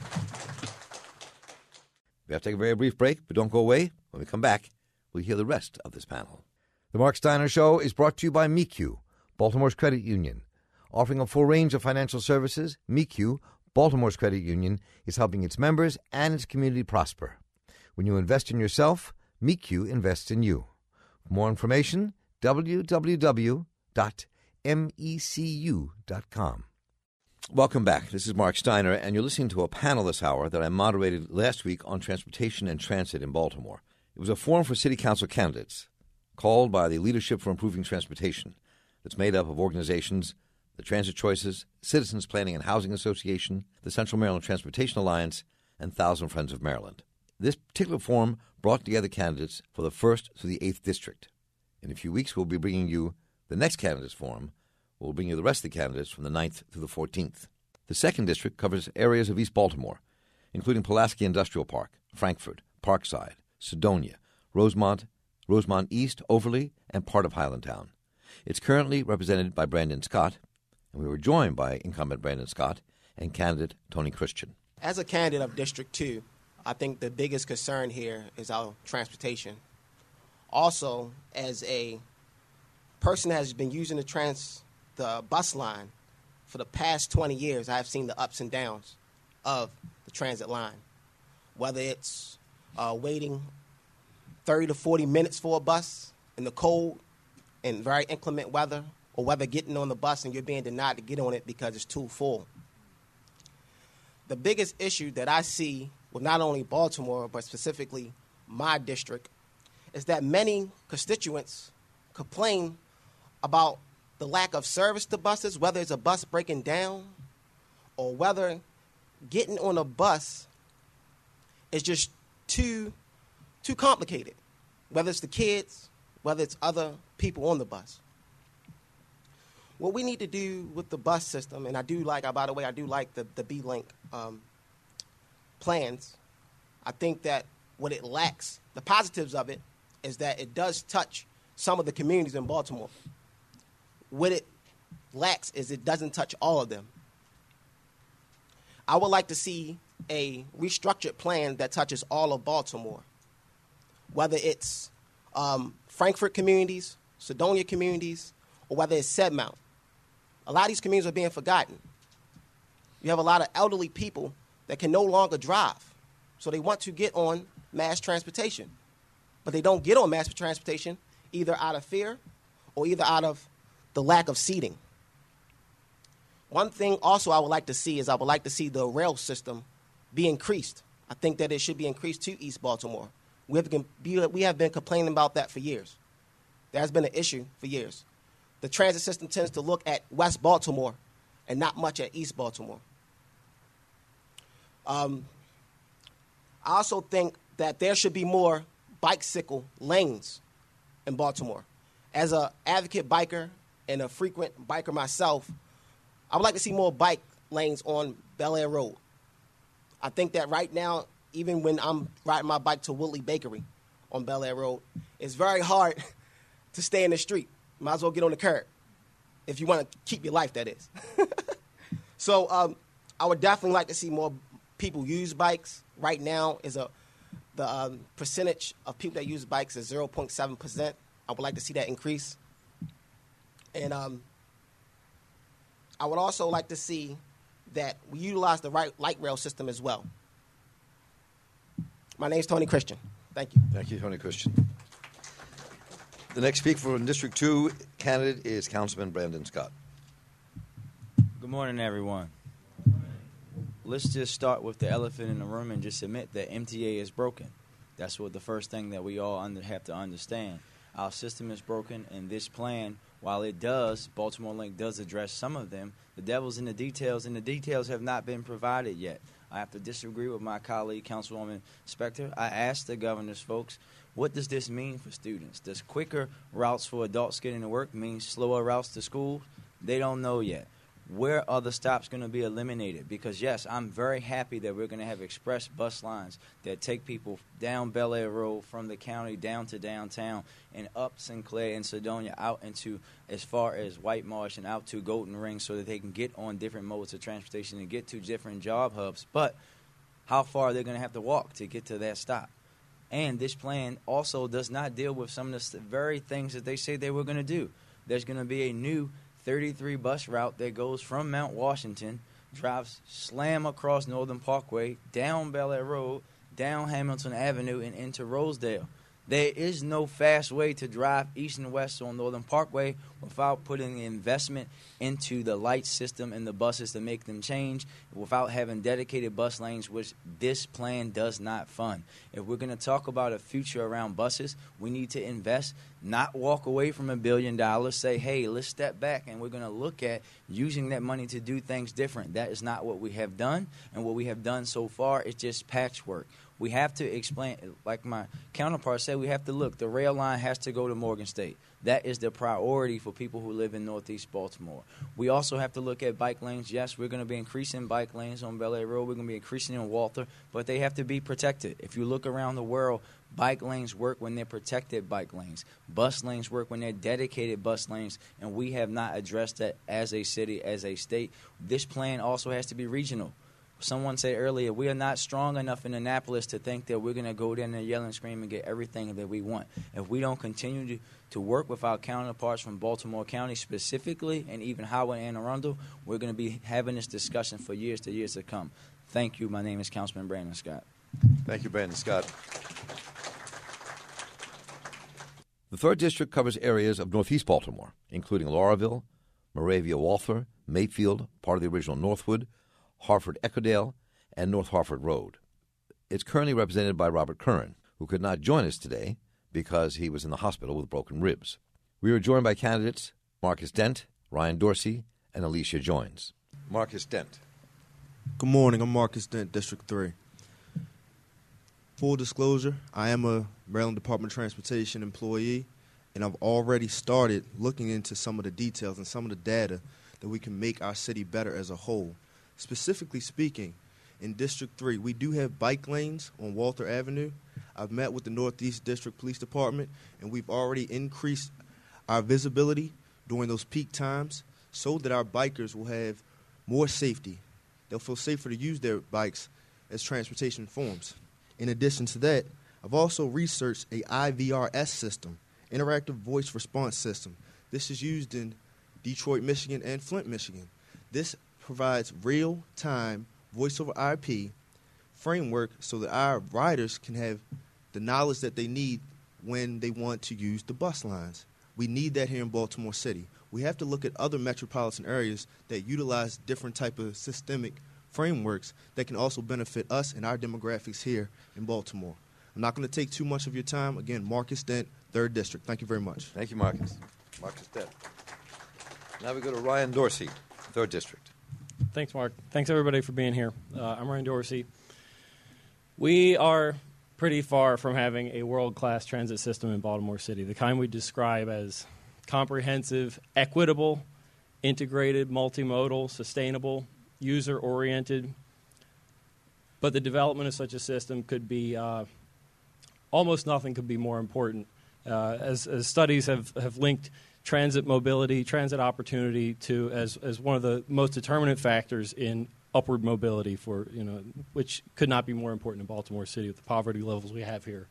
We have to take a very brief break, but don't go away. When we come back, we'll hear the rest of this panel. The Mark Steiner Show is brought to you by M E Q, Baltimore's credit union. Offering a full range of financial services, M E Q, Baltimore's credit union, is helping its members and its community prosper. When you invest in yourself, M E Q invests in you. For more information, w w w dot M E C U dot com. Welcome back. This is Mark Steiner, and you're listening to a panel this hour that I moderated last week on transportation and transit in Baltimore. It was a forum for city council candidates called by the Leadership for Improving Transportation. That's made up of organizations, the Transit Choices, Citizens Planning and Housing Association, the Central Maryland Transportation Alliance, and Thousand Friends of Maryland. This particular forum brought together candidates for the first to the eighth District. In a few weeks, we'll be bringing you the next candidates forum. We'll bring you the rest of the candidates from the ninth to the fourteenth. The second district covers areas of East Baltimore, including Pulaski Industrial Park, Frankfort, Parkside, Sedonia, Rosemont, Rosemont East, Overley, and part of Highlandtown. It's currently represented by Brandon Scott, and we were joined by incumbent Brandon Scott and candidate Tony Christian. As a candidate of District two, I think the biggest concern here is our transportation. Also, as a person that has been using the trans, the bus line for the past twenty years, I have seen the ups and downs of the transit line. Whether it's uh, waiting thirty to forty minutes for a bus in the cold and very inclement weather, or whether getting on the bus and you're being denied to get on it because it's too full. The biggest issue that I see with not only Baltimore, but specifically my district, is that many constituents complain about the lack of service to buses, whether it's a bus breaking down or whether getting on a bus is just too, too complicated, whether it's the kids, whether it's other people on the bus. What we need to do with the bus system, and I do like, by the way, I do like the, the B-Link um, plans. I think that what it lacks, the positives of it, is that it does touch some of the communities in Baltimore. What it lacks is it doesn't touch all of them. I would like to see a restructured plan that touches all of Baltimore, whether it's um, Frankfort communities, Sedonia communities, or whether it's Sedmount. A lot of these communities are being forgotten. You have a lot of elderly people that can no longer drive, so they want to get on mass transportation. But they don't get on mass transportation either out of fear or either out of the lack of seating. One thing also I would like to see is I would like to see the rail system be increased. I think that it should be increased to East Baltimore. We have been, we have been complaining about that for years. That has been an issue for years. The transit system tends to look at West Baltimore and not much at East Baltimore. Um, I also think that there should be more bicycle lanes in Baltimore. As an advocate biker and a frequent biker myself, I would like to see more bike lanes on Bel Air Road. I think that right now, even when I'm riding my bike to Woodley Bakery on Bel Air Road, it's very hard to stay in the street. Might as well get on the curb if you want to keep your life, that is. So um, I would definitely like to see more people use bikes. Right now, is a the um, percentage of people that use bikes is zero point seven percent. I would like to see that increase. And um, I would also like to see that we utilize the right light rail system as well. My name is Tony Christian. Thank you. Thank you, Tony Christian. The next speaker from District two candidate is Councilman Brandon Scott. Good morning, everyone. Let's just start with the elephant in the room and just admit that M T A is broken. That's what the first thing that we all under, have to understand. Our system is broken, and this plan, while it does, Baltimore Link does address some of them, the devil's in the details, and the details have not been provided yet. I have to disagree with my colleague, Councilwoman Spector. I asked the governor's folks, what does this mean for students? Does quicker routes for adults getting to work mean slower routes to school? They don't know yet. Where are the stops going to be eliminated? Because, yes, I'm very happy that we're going to have express bus lines that take people down Bel Air Road from the county down to downtown and up Sinclair and Sedonia out into as far as White Marsh and out to Golden Ring so that they can get on different modes of transportation and get to different job hubs. But how far are they going to have to walk to get to that stop? And this plan also does not deal with some of the very things that they say they were going to do. There's going to be a new thirty-three bus route that goes from Mount Washington, drives slam across Northern Parkway, down Bel Air Road, down Hamilton Avenue, and into Rosedale. There is no fast way to drive east and west on Northern Parkway without putting investment into the light system and the buses to make them change, without having dedicated bus lanes, which this plan does not fund. If we're going to talk about a future around buses, we need to invest, not walk away from a billion dollars, say, hey, let's step back, and we're going to look at using that money to do things different. That is not what we have done, and what we have done so far is just patchwork. We have to explain, like my counterpart said, we have to look. The rail line has to go to Morgan State. That is the priority for people who live in Northeast Baltimore. We also have to look at bike lanes. Yes, we're going to be increasing bike lanes on Bel Air Road. We're going to be increasing in Walther, but they have to be protected. If you look around the world, bike lanes work when they're protected bike lanes. Bus lanes work when they're dedicated bus lanes, and we have not addressed that as a city, as a state. This plan also has to be regional. Someone said earlier, we are not strong enough in Annapolis to think that we're going to go down there, yell and scream, and get everything that we want. If we don't continue to, to work with our counterparts from Baltimore County specifically, and even Howard and Anne Arundel, we're going to be having this discussion for years to years to come. Thank you. My name is Councilman Brandon Scott. Thank you, Brandon Scott. The third District covers areas of Northeast Baltimore, including Lauraville, Moravia Walther, Mayfield, part of the original Northwood, Hartford Echodale, and North Hartford Road. It's currently represented by Robert Curran, who could not join us today because he was in the hospital with broken ribs. We are joined by candidates Marcus Dent, Ryan Dorsey, and Alicia Joins. Marcus Dent. Good morning. I'm Marcus Dent, District three. Full disclosure, I am a Maryland Department of Transportation employee, and I've already started looking into some of the details and some of the data that we can make our city better as a whole. Specifically speaking, in District three, we do have bike lanes on Walther Avenue. I've met with the Northeast District Police Department, and we've already increased our visibility during those peak times so that our bikers will have more safety. They'll feel safer to use their bikes as transportation forms. In addition to that, I've also researched a I V R S system, Interactive Voice Response System. This is used in Detroit, Michigan, and Flint, Michigan. This provides real-time voice over I P framework so that our riders can have the knowledge that they need when they want to use the bus lines. We need that here in Baltimore City. We have to look at other metropolitan areas that utilize different type of systemic frameworks that can also benefit us and our demographics here in Baltimore. I'm not going to take too much of your time. Again, Marcus Dent, third District. Thank you very much. Thank you, Marcus. Marcus Dent. Now we go to Ryan Dorsey, third District. Thanks, Mark. Thanks, everybody, for being here. Uh, I'm Ryan Dorsey. We are pretty far from having a world-class transit system in Baltimore City, the kind we describe as comprehensive, equitable, integrated, multimodal, sustainable, user-oriented. But the development of such a system could be uh, almost nothing could be more important. Uh, as, as studies have, have linked transit mobility, transit opportunity to as as one of the most determinant factors in upward mobility for, you know, which could not be more important in Baltimore City with the poverty levels we have here.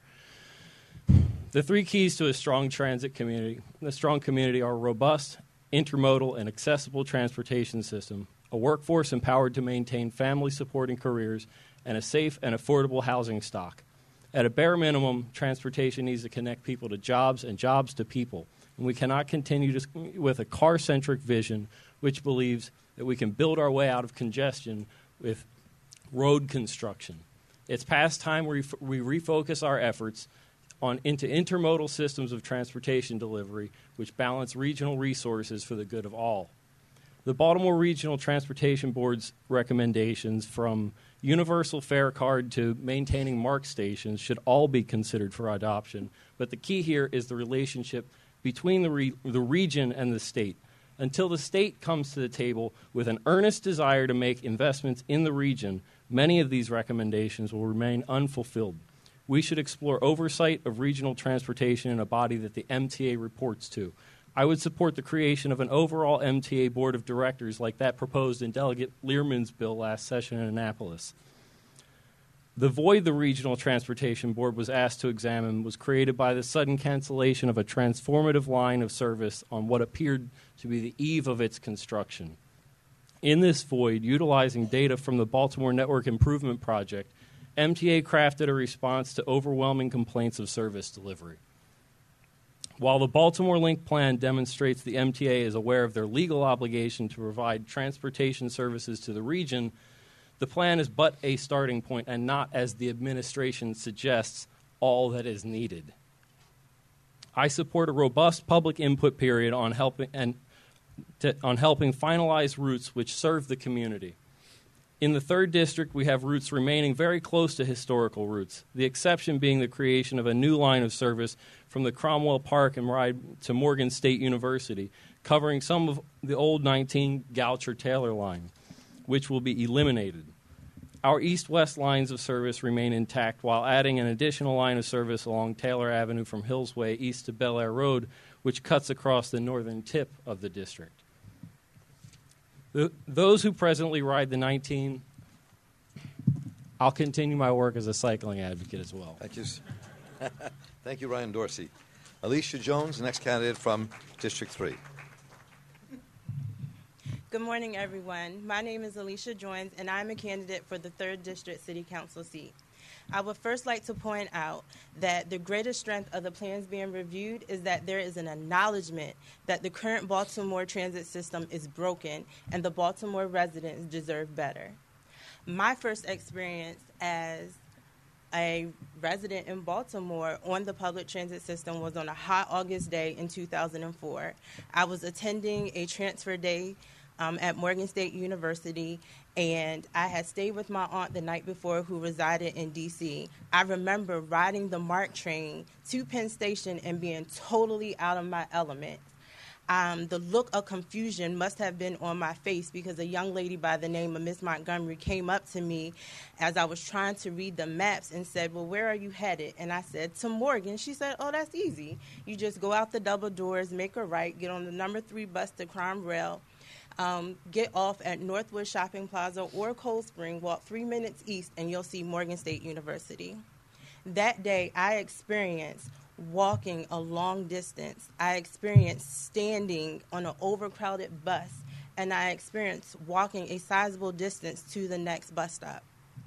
The three keys to a strong transit community. A strong community are a robust, intermodal, and accessible transportation system, a workforce empowered to maintain family-supporting careers, and a safe and affordable housing stock. At a bare minimum, transportation needs to connect people to jobs and jobs to people. And we cannot continue to, with a car-centric vision which believes that we can build our way out of congestion with road construction. It's past time we, we refocus our efforts on into intermodal systems of transportation delivery which balance regional resources for the good of all. The Baltimore Regional Transportation Board's recommendations, from universal fare card to maintaining MARC stations, should all be considered for adoption. But the key here is the relationship between the, re- the region and the state. Until the state comes to the table with an earnest desire to make investments in the region, many of these recommendations will remain unfulfilled. We should explore oversight of regional transportation in a body that the M T A reports to. I would support the creation of an overall M T A board of directors like that proposed in Delegate Learman's bill last session in Annapolis. The void the Regional Transportation Board was asked to examine was created by the sudden cancellation of a transformative line of service on what appeared to be the eve of its construction. In this void, utilizing data from the Baltimore Network Improvement Project M T A crafted a response to overwhelming complaints of service delivery. While the Baltimore Link plan demonstrates the M T A is aware of their legal obligation to provide transportation services to the region, the plan is but a starting point and not, as the administration suggests, all that is needed. I support a robust public input period on helping and to, on helping finalize routes which serve the community. In the third district, we have routes remaining very close to historical routes, the exception being the creation of a new line of service from the Cromwell Park and ride to Morgan State University, covering some of the old nineteen Goucher-Taylor line, which will be eliminated. Our east-west lines of service remain intact while adding an additional line of service along Taylor Avenue from Hills Way east to Bel Air Road, which cuts across the northern tip of the district. The, those who presently ride the nineteen, I'll continue my work as a cycling advocate as well. Thank you. Thank you, Ryan Dorsey. Alicia Jones, next candidate from District three. Good morning, everyone. My name is Alicia Jones, and I'm a candidate for the third District City Council seat. I would first like to point out that the greatest strength of the plans being reviewed is that there is an acknowledgement that the current Baltimore transit system is broken and the Baltimore residents deserve better. My first experience as a resident in Baltimore on the public transit system was on a hot August day in two thousand four. I was attending a transfer day um, at Morgan State University, and I had stayed with my aunt the night before who resided in D C. I remember riding the MARC train to Penn Station and being totally out of my element. Um, the look of confusion must have been on my face because a young lady by the name of Miss Montgomery came up to me as I was trying to read the maps and said, well, where are you headed? And I said, to Morgan. She said, oh, that's easy. You just go out the double doors, make a right, get on the number three bus to Crime Rail, um, get off at Northwood Shopping Plaza or Cold Spring, walk three minutes east, and you'll see Morgan State University. That day, I experienced walking a long distance. I experienced standing on an overcrowded bus, and I experienced walking a sizable distance to the next bus stop.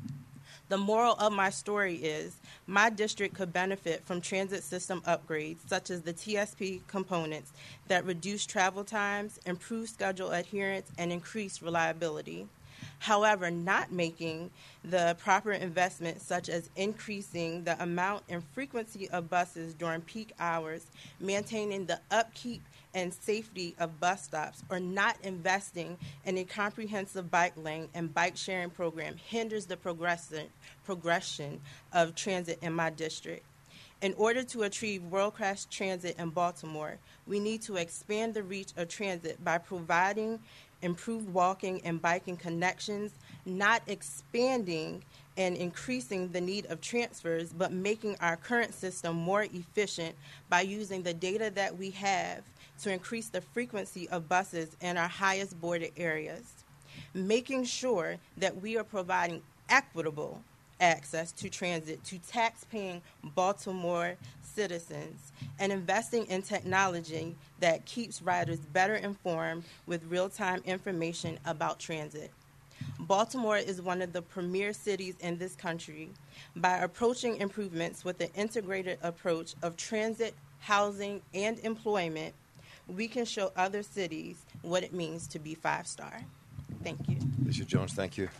The moral of my story is my district could benefit from transit system upgrades, such as the T S P components that reduce travel times, improve schedule adherence, and increase reliability. However, not making the proper investments, such as increasing the amount and frequency of buses during peak hours, maintaining the upkeep and safety of bus stops, or not investing in a comprehensive bike lane and bike sharing program hinders the progression, progression of transit in my district. In order to achieve world-class transit in Baltimore, we need to expand the reach of transit by providing improved walking and biking connections, not expanding and increasing the need of transfers, but making our current system more efficient by using the data that we have to increase the frequency of buses in our highest boarded areas, making sure that we are providing equitable access to transit to tax-paying Baltimore citizens, and investing in technology that keeps riders better informed with real-time information about transit. Baltimore is one of the premier cities in this country. By approaching improvements with an integrated approach of transit, housing, and employment, we can show other cities what it means to be five-star. Thank you. Alicia Jones, thank you.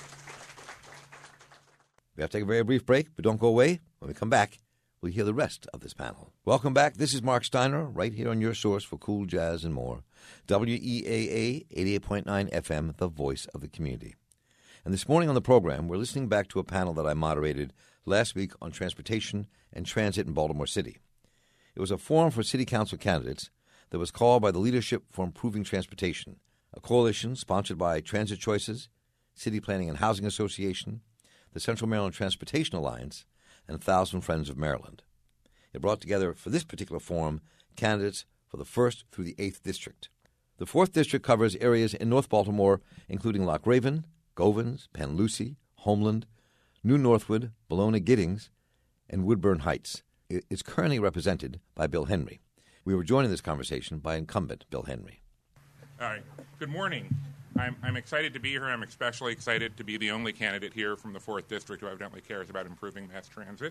We have to take a very brief break, but don't go away. When we come back, we'll hear the rest of this panel. Welcome back. This is Mark Steiner, right here on your source for cool jazz and more. W E A A eighty-eight point nine F M, the voice of the community. And this morning on the program, we're listening back to a panel that I moderated last week on transportation and transit in Baltimore City. It was a forum for city council candidates that was called by the Leadership for Improving Transportation, a coalition sponsored by Transit Choices, City Planning and Housing Association, the Central Maryland Transportation Alliance, and Thousand Friends of Maryland. It brought together, for this particular forum, candidates for the first through the eighth District. The fourth District covers areas in North Baltimore, including Loch Raven, Govans, Penn Lucy, Homeland, New Northwood, Bologna Giddings, and Woodburn Heights. It is currently represented by Bill Henry. We were joined in this conversation by incumbent Bill Henry. All right. Good morning. I'm, I'm excited to be here. I'm especially excited to be the only candidate here from the fourth District who evidently cares about improving mass transit.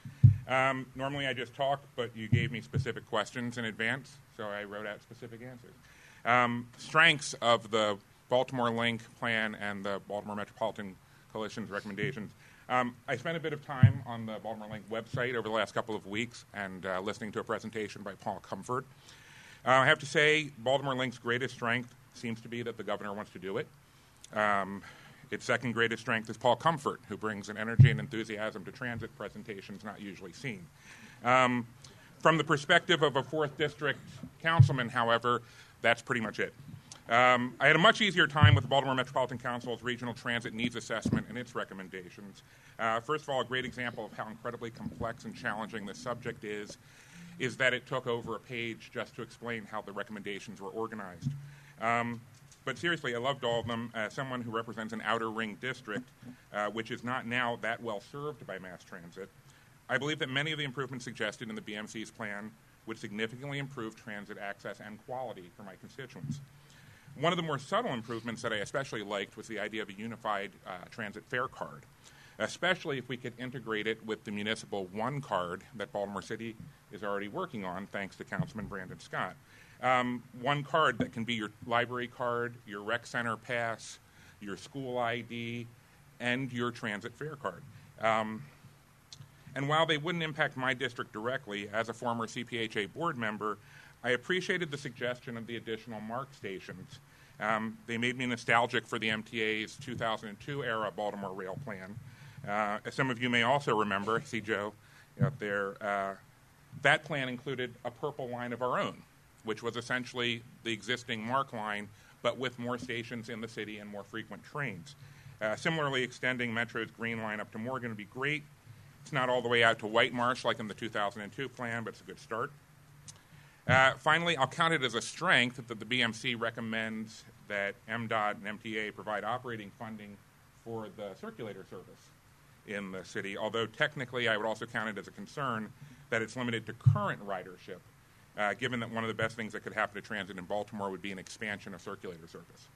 Um, normally I just talk, but you gave me specific questions in advance, so I wrote out specific answers. Um, strengths of the Baltimore Link plan and the Baltimore Metropolitan Coalition's recommendations. Um, I spent a bit of time on the Baltimore Link website over the last couple of weeks and uh, listening to a presentation by Paul Comfort. Uh, I have to say, Baltimore Link's greatest strength seems to be that the governor wants to do it. Um, its second greatest strength is Paul Comfort, who brings an energy and enthusiasm to transit presentations not usually seen. Um, from the perspective of a fourth District councilman, however, that's pretty much it. Um, I had a much easier time with the Baltimore Metropolitan Council's Regional Transit Needs Assessment and its recommendations. Uh, first of all, a great example of how incredibly complex and challenging this subject is, is that it took over a page just to explain how the recommendations were organized. Um, but seriously, I loved all of them. As someone who represents an outer ring district, uh, which is not now that well served by mass transit, I believe that many of the improvements suggested in the B M C's plan would significantly improve transit access and quality for my constituents. One of the more subtle improvements that I especially liked was the idea of a unified uh, transit fare card, especially if we could integrate it with the municipal One Card that Baltimore City is already working on, thanks to Councilman Brandon Scott. Um, one card that can be your library card, your rec center pass, your school I D, and your transit fare card. Um, and while they wouldn't impact my district directly, as a former C P H A board member, I appreciated the suggestion of the additional MARC stations. Um, they made me nostalgic for the M T A's two thousand two era Baltimore Rail Plan. Uh, as some of you may also remember, I see Joe out there, uh, that plan included a purple line of our own, which was essentially the existing MARC line, but with more stations in the city and more frequent trains. Uh, similarly, extending Metro's green line up to Morgan would be great. It's not all the way out to White Marsh like in the two thousand two plan, but it's a good start. Uh, finally, I'll count it as a strength that the B M C recommends that M DOT and M T A provide operating funding for the circulator service in the city, although technically I would also count it as a concern that it's limited to current ridership, uh, given that one of the best things that could happen to transit in Baltimore would be an expansion of circulator service.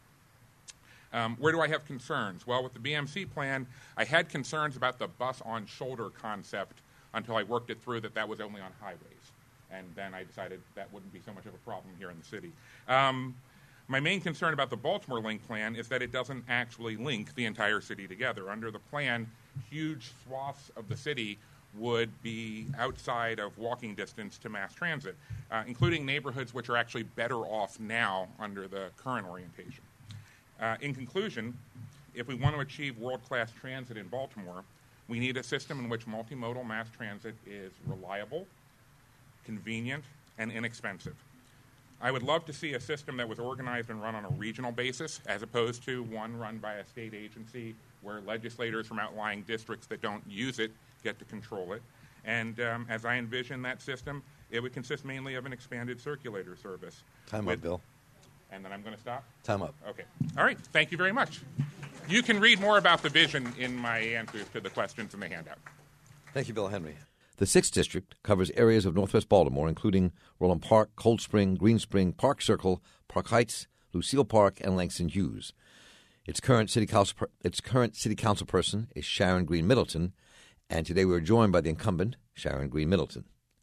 Um, where do I have concerns? Well, with the B M C plan, I had concerns about the bus-on-shoulder concept until I worked it through that that was only on highways. And then I decided that wouldn't be so much of a problem here in the city. Um, my main concern about the Baltimore Link plan is that it doesn't actually link the entire city together. Under the plan, huge swaths of the city would be outside of walking distance to mass transit, uh, including neighborhoods which are actually better off now under the current orientation. Uh, in conclusion, if we want to achieve world-class transit in Baltimore, we need a system in which multimodal mass transit is reliable, convenient, and inexpensive. I would love to see a system that was organized and run on a regional basis as opposed to one run by a state agency where legislators from outlying districts that don't use it get to control it. And um, as I envision that system, it would consist mainly of an expanded circulator service. Time with, up, Bill. And then I'm going to stop? Time up. Okay. All right. Thank you very much. You can read more about the vision in my answers to the questions in the handout. Thank you, Bill Henry. The sixth District covers areas of northwest Baltimore, including Roland Park, Cold Spring, Green Spring, Park Circle, Park Heights, Lucille Park, and Langston Hughes. Its current city council, its current city council person is Sharon Green Middleton, and today we are joined by the incumbent, Sharon Green Middleton.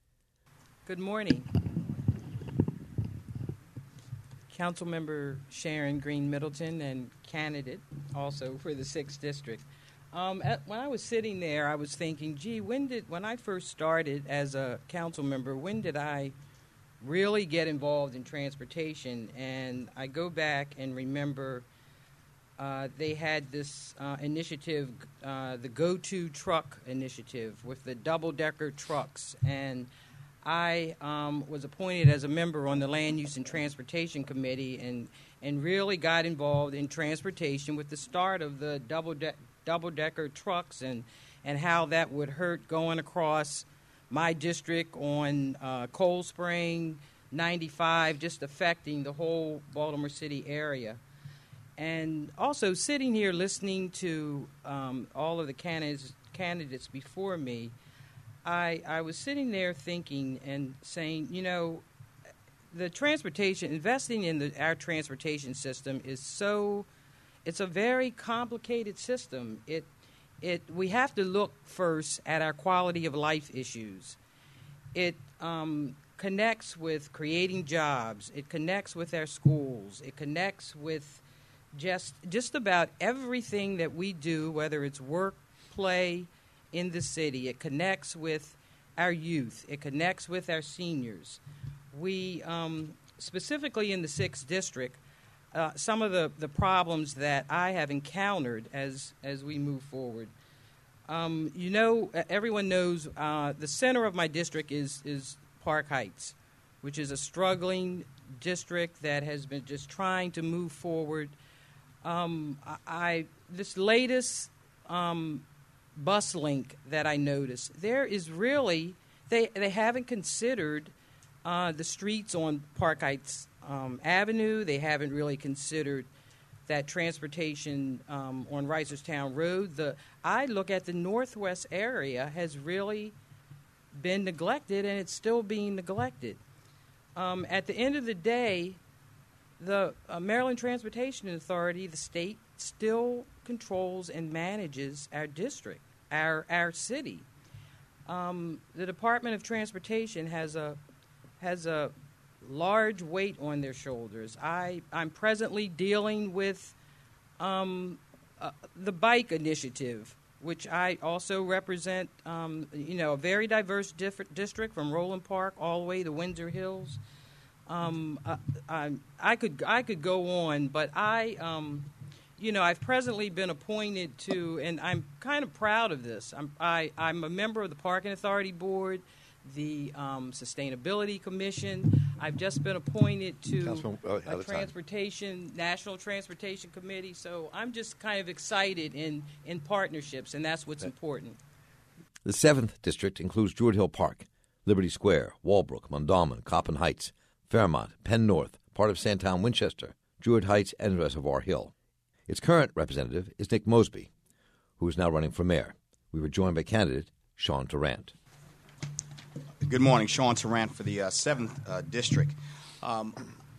Good morning. Councilmember Sharon Green Middleton and candidate also for the sixth District. Um, at, when I was sitting there, I was thinking, gee, when did, when I first started as a council member, when did I really get involved in transportation? And I go back and remember uh, they had this uh, initiative, uh, the Go To Truck initiative with the double-decker trucks. And I um, was appointed as a member on the Land Use and Transportation Committee and, and really got involved in transportation with the start of the double-decker double-decker trucks and, and how that would hurt going across my district on uh, Cold Spring, ninety-five, just affecting the whole Baltimore City area. And also sitting here listening to um, all of the candidates, candidates before me, I, I was sitting there thinking and saying, you know, the transportation, investing in the, our transportation system is so it's a very complicated system. It it we have to look first at our quality of life issues. It um, connects with creating jobs. It connects with our schools. It connects with just just about everything that we do, whether it's work, play in the city. It connects with our youth. It connects with our seniors. We, um, specifically in the sixth District, uh, some of the, the problems that I have encountered as, as we move forward. Um, you know, everyone knows uh, the center of my district is, is Park Heights, which is a struggling district that has been just trying to move forward. Um, I, I this latest um, bus link that I noticed, there is really they they haven't considered uh, the streets on Park Heights um, Avenue. They haven't really considered that transportation um, on Reisterstown Road. The I look at the northwest area has really been neglected, and it's still being neglected. Um, at the end of the day, the uh, Maryland Transportation Authority, the state, still controls and manages our district, our our city. Um, the Department of Transportation has a has a large weight on their shoulders. I I'm presently dealing with um, uh, the bike initiative, which I also represent. Um, you know, a very diverse diff- district from Roland Park all the way to Windsor Hills. Um, I, I, I could I could go on, but I, um, you know, I've presently been appointed to, and I'm kind of proud of this. I'm I, I'm a member of the Parking Authority Board, the um, Sustainability Commission. I've just been appointed to oh, a transportation National Transportation Committee. So I'm just kind of excited in in partnerships, and that's what's okay. important. The seventh District includes Druid Hill Park, Liberty Square, Walbrook, Mondawmin, Coppin Heights, Fairmont, Penn North, part of Sandtown, Winchester, Druid Heights, and Reservoir Hill. Its current representative is Nick Mosby, who is now running for mayor. We were joined by candidate Sean Tarrant. Good morning, Sean Tarrant for the uh, seventh uh, District. Um,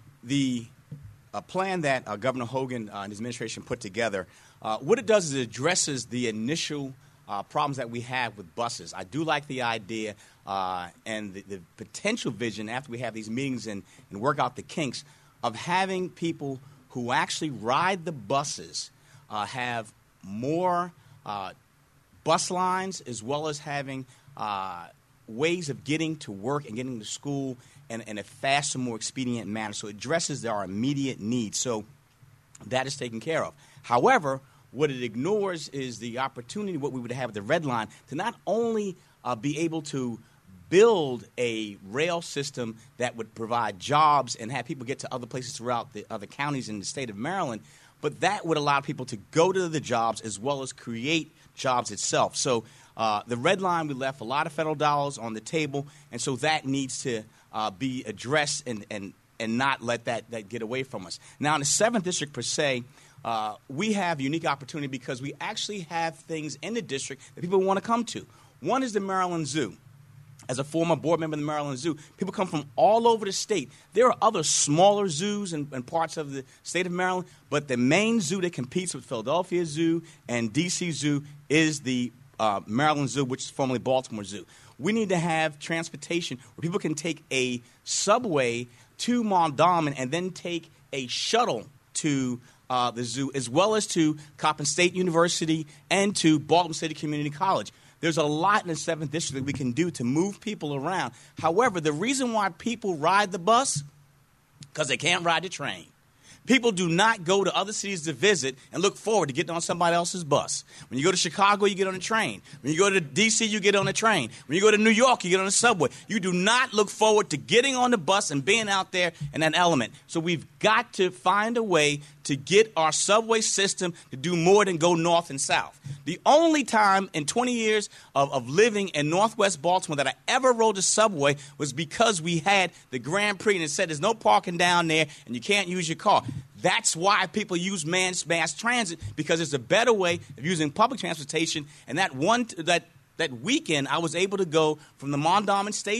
the uh, plan that uh, Governor Hogan uh, and his administration put together, uh, what it does is it addresses the initial Uh, problems that we have with buses. I do like the idea uh, and the, the potential vision after we have these meetings and, and work out the kinks of having people who actually ride the buses uh, have more uh, bus lines as well as having uh, ways of getting to work and getting to school in, in a faster, more expedient manner. So it addresses our immediate needs. So that is taken care of. However, what it ignores is the opportunity, what we would have at the Red Line, to not only uh, be able to build a rail system that would provide jobs and have people get to other places throughout the other counties in the state of Maryland, but that would allow people to go to the jobs as well as create jobs itself. So uh, the Red Line, we left a lot of federal dollars on the table, and so that needs to uh, be addressed and, and, and not let that, that get away from us. Now, in the seventh District per se, Uh, we have unique opportunity because we actually have things in the district that people want to come to. One is the Maryland Zoo. As a former board member of the Maryland Zoo, people come from all over the state. There are other smaller zoos in, in parts of the state of Maryland, but the main zoo that competes with Philadelphia Zoo and D C Zoo is the uh, Maryland Zoo, which is formerly Baltimore Zoo. We need to have transportation where people can take a subway to Mondawmin and then take a shuttle to Uh, the zoo, as well as to Coppin State University and to Baltimore City Community College. There's a lot in the seventh District that we can do to move people around. However, the reason why people ride the bus, because they can't ride the train. People do not go to other cities to visit and look forward to getting on somebody else's bus. When you go to Chicago, you get on a train. When you go to D C, you get on a train. When you go to New York, you get on a subway. You do not look forward to getting on the bus and being out there in that element. So we've got to find a way to get our subway system to do more than go north and south. The only time in twenty years of, of living in northwest Baltimore that I ever rode the subway was because we had the Grand Prix and it said there's no parking down there and you can't use your car. That's why people use mass, mass transit, because it's a better way of using public transportation. And that one that that weekend, I was able to go from the Mondawmin station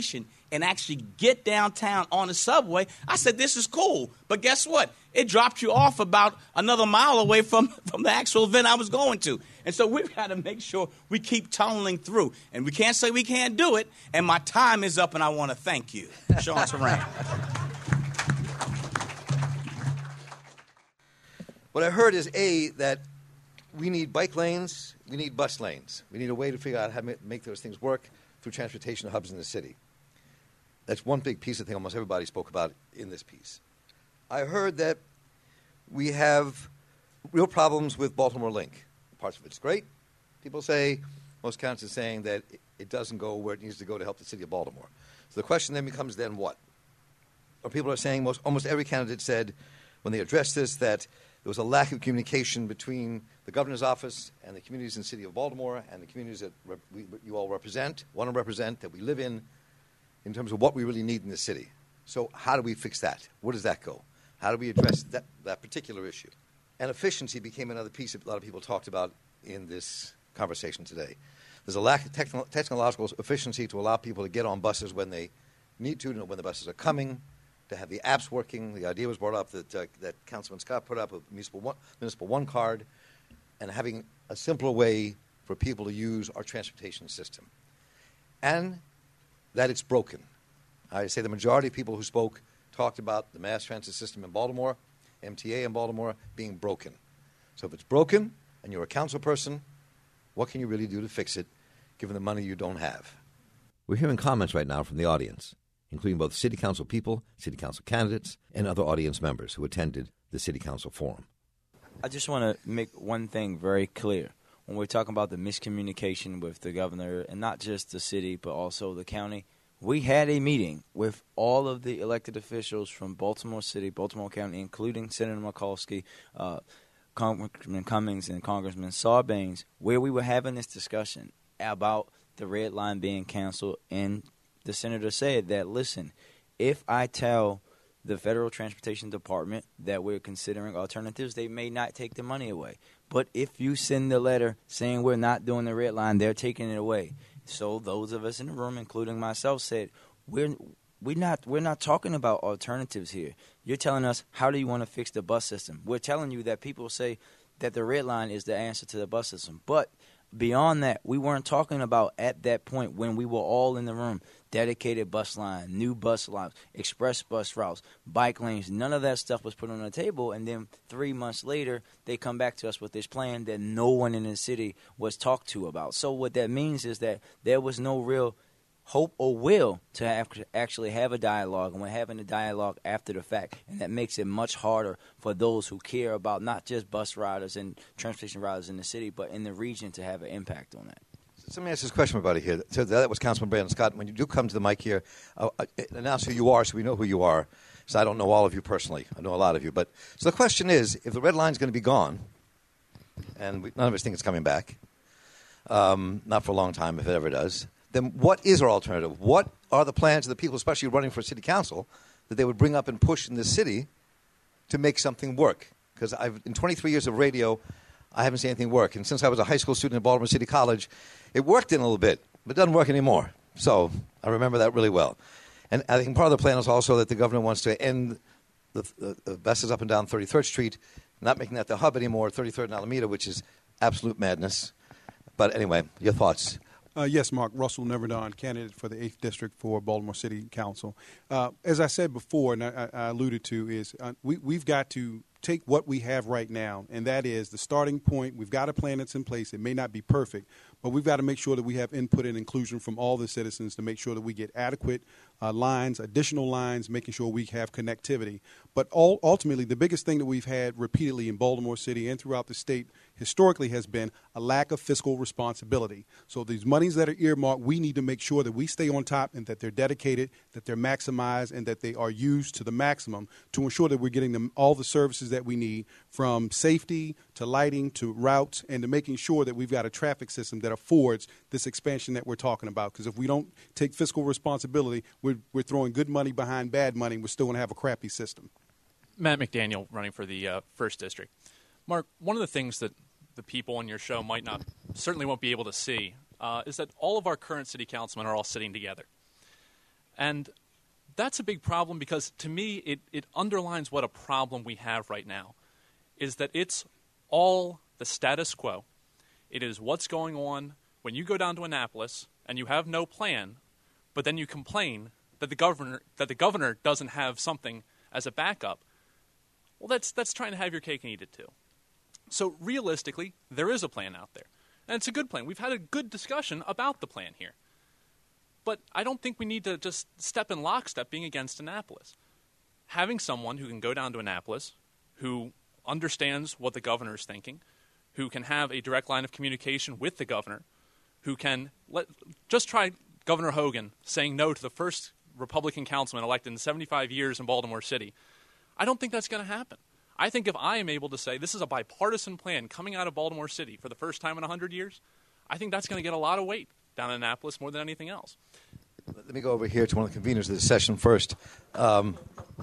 and actually get downtown on the subway, I said, this is cool. But guess what? It dropped you off about another mile away from, from the actual event I was going to. And so we've got to make sure we keep tunneling through. And we can't say we can't do it. And my time is up, and I want to thank you. Sean Teran. What I heard is, A, that we need bike lanes, we need bus lanes. We need a way to figure out how to make those things work through transportation hubs in the city. That's one big piece I think almost everybody spoke about in this piece. I heard that we have real problems with Baltimore Link. Parts of it's great. People say, most counties are saying that it doesn't go where it needs to go to help the city of Baltimore. So the question then becomes then what? Or people are saying, most, almost every candidate said when they addressed this that there was a lack of communication between the governor's office and the communities in the city of Baltimore and the communities that rep- we, you all represent, want to represent, that we live in, in terms of what we really need in the city. So how do we fix that? Where does that go? How do we address that, that particular issue? And efficiency became another piece that a lot of people talked about in this conversation today. There's a lack of techno- technological efficiency to allow people to get on buses when they need to, to know when the buses are coming, to have the apps working. The idea was brought up that uh, that Councilman Scott put up a municipal one, municipal one card, and having a simpler way for people to use our transportation system. And that it's broken. I say the majority of people who spoke talked about the mass transit system in Baltimore, M T A in Baltimore, being broken. So if it's broken and you're a council person, what can you really do to fix it, given the money you don't have? We're hearing comments right now from the audience, including both city council people, city council candidates, and other audience members who attended the city council forum. I just want to make one thing very clear. When we're talking about the miscommunication with the governor, and not just the city, but also the county, we had a meeting with all of the elected officials from Baltimore City, Baltimore County, including Senator Mikulski, uh, Congressman Cummings, and Congressman Sarbanes, where we were having this discussion about the red line being canceled, and the senator said that, listen, if I tell the Federal Transportation Department that we're considering alternatives, they may not take the money away. But if you send the letter saying we're not doing the red line, they're taking it away. So those of us in the room, including myself, said, we're we're not we're not talking about alternatives here. You're telling us, how do you want to fix the bus system? We're telling you that people say that the red line is the answer to the bus system. But beyond that, we weren't talking about at that point when we were all in the room, dedicated bus line, new bus lines, express bus routes, bike lanes. None of that stuff was put on the table. And then three months later, they come back to us with this plan that no one in the city was talked to about. So what that means is that there was no real hope or will to have, actually have a dialogue, and we're having a dialogue after the fact. And that makes it much harder for those who care about not just bus riders and transportation riders in the city, but in the region to have an impact on that. So let me ask this question about it here. So that was Councilman Brandon Scott. When you do come to the mic here, uh, announce who you are so we know who you are. So I don't know all of you personally. I know a lot of you. But so the question is, if the red line is going to be gone, and we, none of us think it's coming back, um, not for a long time if it ever does, then what is our alternative? What are the plans of the people, especially running for city council, that they would bring up and push in this city to make something work? Because I've in twenty-three years of radio, I haven't seen anything work. And since I was a high school student at Baltimore City College, it worked in a little bit, but it doesn't work anymore. So I remember that really well. And I think part of the plan is also that the governor wants to end the, the, the buses up and down thirty-third Street, not making that the hub anymore, thirty-third and Alameda, which is absolute madness. But anyway, your thoughts? Uh, yes, Mark. Russell Neverdon, candidate for the eighth District for Baltimore City Council. Uh, as I said before, and I, I alluded to, is uh, we, we've got to take what we have right now, and that is the starting point. We've got a plan that's in place. It may not be perfect, but we've got to make sure that we have input and inclusion from all the citizens to make sure that we get adequate uh, lines, additional lines, making sure we have connectivity. But all, ultimately, the biggest thing that we've had repeatedly in Baltimore City and throughout the state historically has been a lack of fiscal responsibility. So these monies that are earmarked, we need to make sure that we stay on top and that they're dedicated, that they're maximized, and that they are used to the maximum to ensure that we're getting them all the services that we need, from safety to lighting to routes, and to making sure that we've got a traffic system that affords this expansion that we're talking about. Because if we don't take fiscal responsibility, we're, we're throwing good money behind bad money, and we're still going to have a crappy system. Matt McDaniel, running for the uh, first District. Mark, one of the things that the people on your show might not, certainly won't be able to see, uh, is that all of our current city councilmen are all sitting together. And that's a big problem because, to me, it, it underlines what a problem we have right now, is that it's all the status quo. It is what's going on when you go down to Annapolis and you have no plan, but then you complain that the governor that the governor doesn't have something as a backup. Well, that's that's trying to have your cake and eat it too. So realistically, there is a plan out there, and it's a good plan. We've had a good discussion about the plan here. But I don't think we need to just step in lockstep being against Annapolis. Having someone who can go down to Annapolis, who understands what the governor is thinking, who can have a direct line of communication with the governor, who can let, just try Governor Hogan saying no to the first Republican councilman elected in seventy-five years in Baltimore City. I don't think that's going to happen. I think if I am able to say this is a bipartisan plan coming out of Baltimore City for the first time in one hundred years, I think that's going to get a lot of weight down in Annapolis more than anything else. Let me go over here to one of the conveners of this session first, um,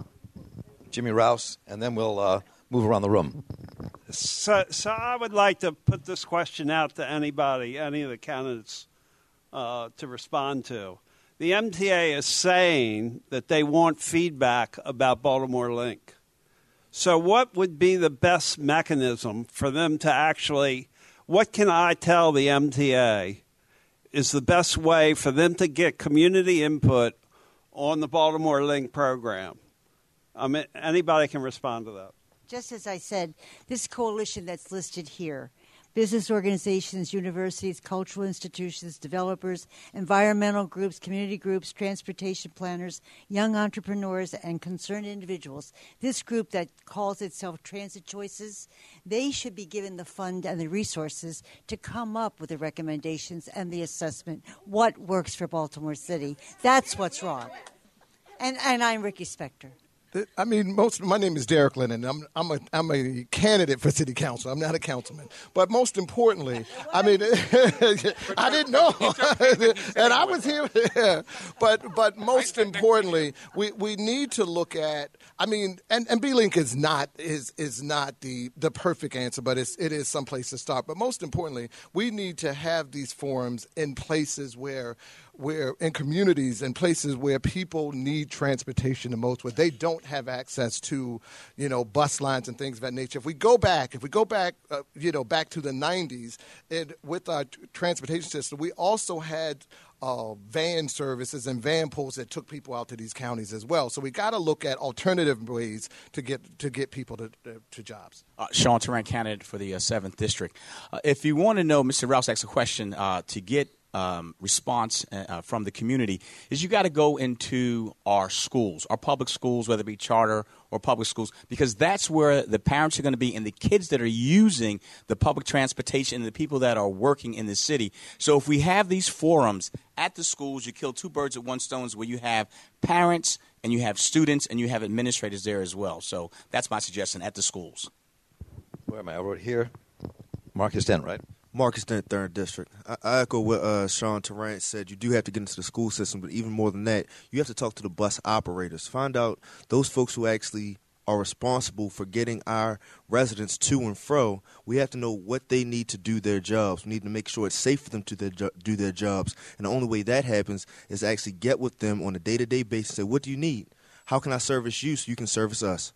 Jimmy Rouse, and then we'll uh, move around the room. So, so I would like to put this question out to anybody, any of the candidates, uh, to respond to. The M T A is saying that they want feedback about Baltimore Link. So what would be the best mechanism for them to actually, what can I tell the M T A is the best way for them to get community input on the Baltimore Link program? I mean, anybody can respond to that. Just as I said, this coalition that's listed here, business organizations, universities, cultural institutions, developers, environmental groups, community groups, transportation planners, young entrepreneurs, and concerned individuals. This group that calls itself Transit Choices, they should be given the fund and the resources to come up with the recommendations and the assessment, what works for Baltimore City. That's what's wrong. And, and I'm Ricky Spector. I mean, most. My name is Derek Lennon. I'm I'm a I'm a candidate for city council. I'm not a councilman. But most importantly, I mean, I didn't know, and I was here. But but most importantly, we, we need to look at. I mean, and, and B-Link is not is is not the, the perfect answer, but it's, it is some place to start. But most importantly, we need to have these forums in places where. where in communities and places where people need transportation the most, where they don't have access to, you know, bus lines and things of that nature. If we go back, if we go back, uh, you know, back to the nineties, and with our t- transportation system, we also had uh, van services and van pools that took people out to these counties as well. So we got to look at alternative ways to get to get people to to, to jobs. Uh, Sean Tarrant, candidate for the uh, seventh District. Uh, if you want to know, Mister Rouse asked a question uh, to get Um, response uh, from the community is you got to go into our schools, our public schools, whether it be charter or public schools, because that's where the parents are going to be and the kids that are using the public transportation and the people that are working in the city. So if we have these forums at the schools, you kill two birds with one stone, where you have parents and you have students and you have administrators there as well. So that's my suggestion at the schools. Where am I? I wrote here. Marcus Dent, right? Marcus Dent, third District. I, I echo what uh, Sean Tarrant said. You do have to get into the school system, but even more than that, you have to talk to the bus operators. Find out those folks who actually are responsible for getting our residents to and fro. We have to know what they need to do their jobs. We need to make sure it's safe for them to their jo- do their jobs. And the only way that happens is actually get with them on a day-to-day basis. Say, what do you need? How can I service you so you can service us?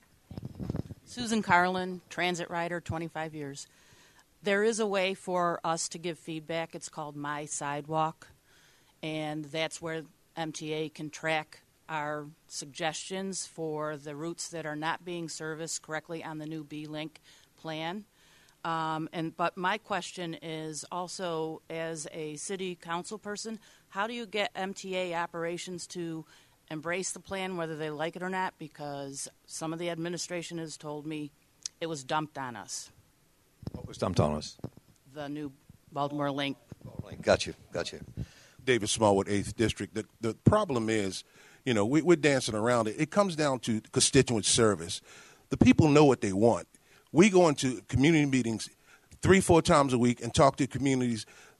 Susan Carlin, transit rider, twenty-five years. There is a way for us to give feedback. It's called My Sidewalk, and that's where M T A can track our suggestions for the routes that are not being serviced correctly on the new B-Link plan. Um, and but my question is also, as a city council person, how do you get M T A operations to embrace the plan, whether they like it or not? Because some of the administration has told me it was dumped on us. What was dumped on us? The new Baltimore Link. Got you. Got you. David Smallwood, eighth District. The, the problem is, you know, we, we're dancing around it. It comes down to constituent service. The people know what they want. We go into community meetings three, four times a week and talk to communities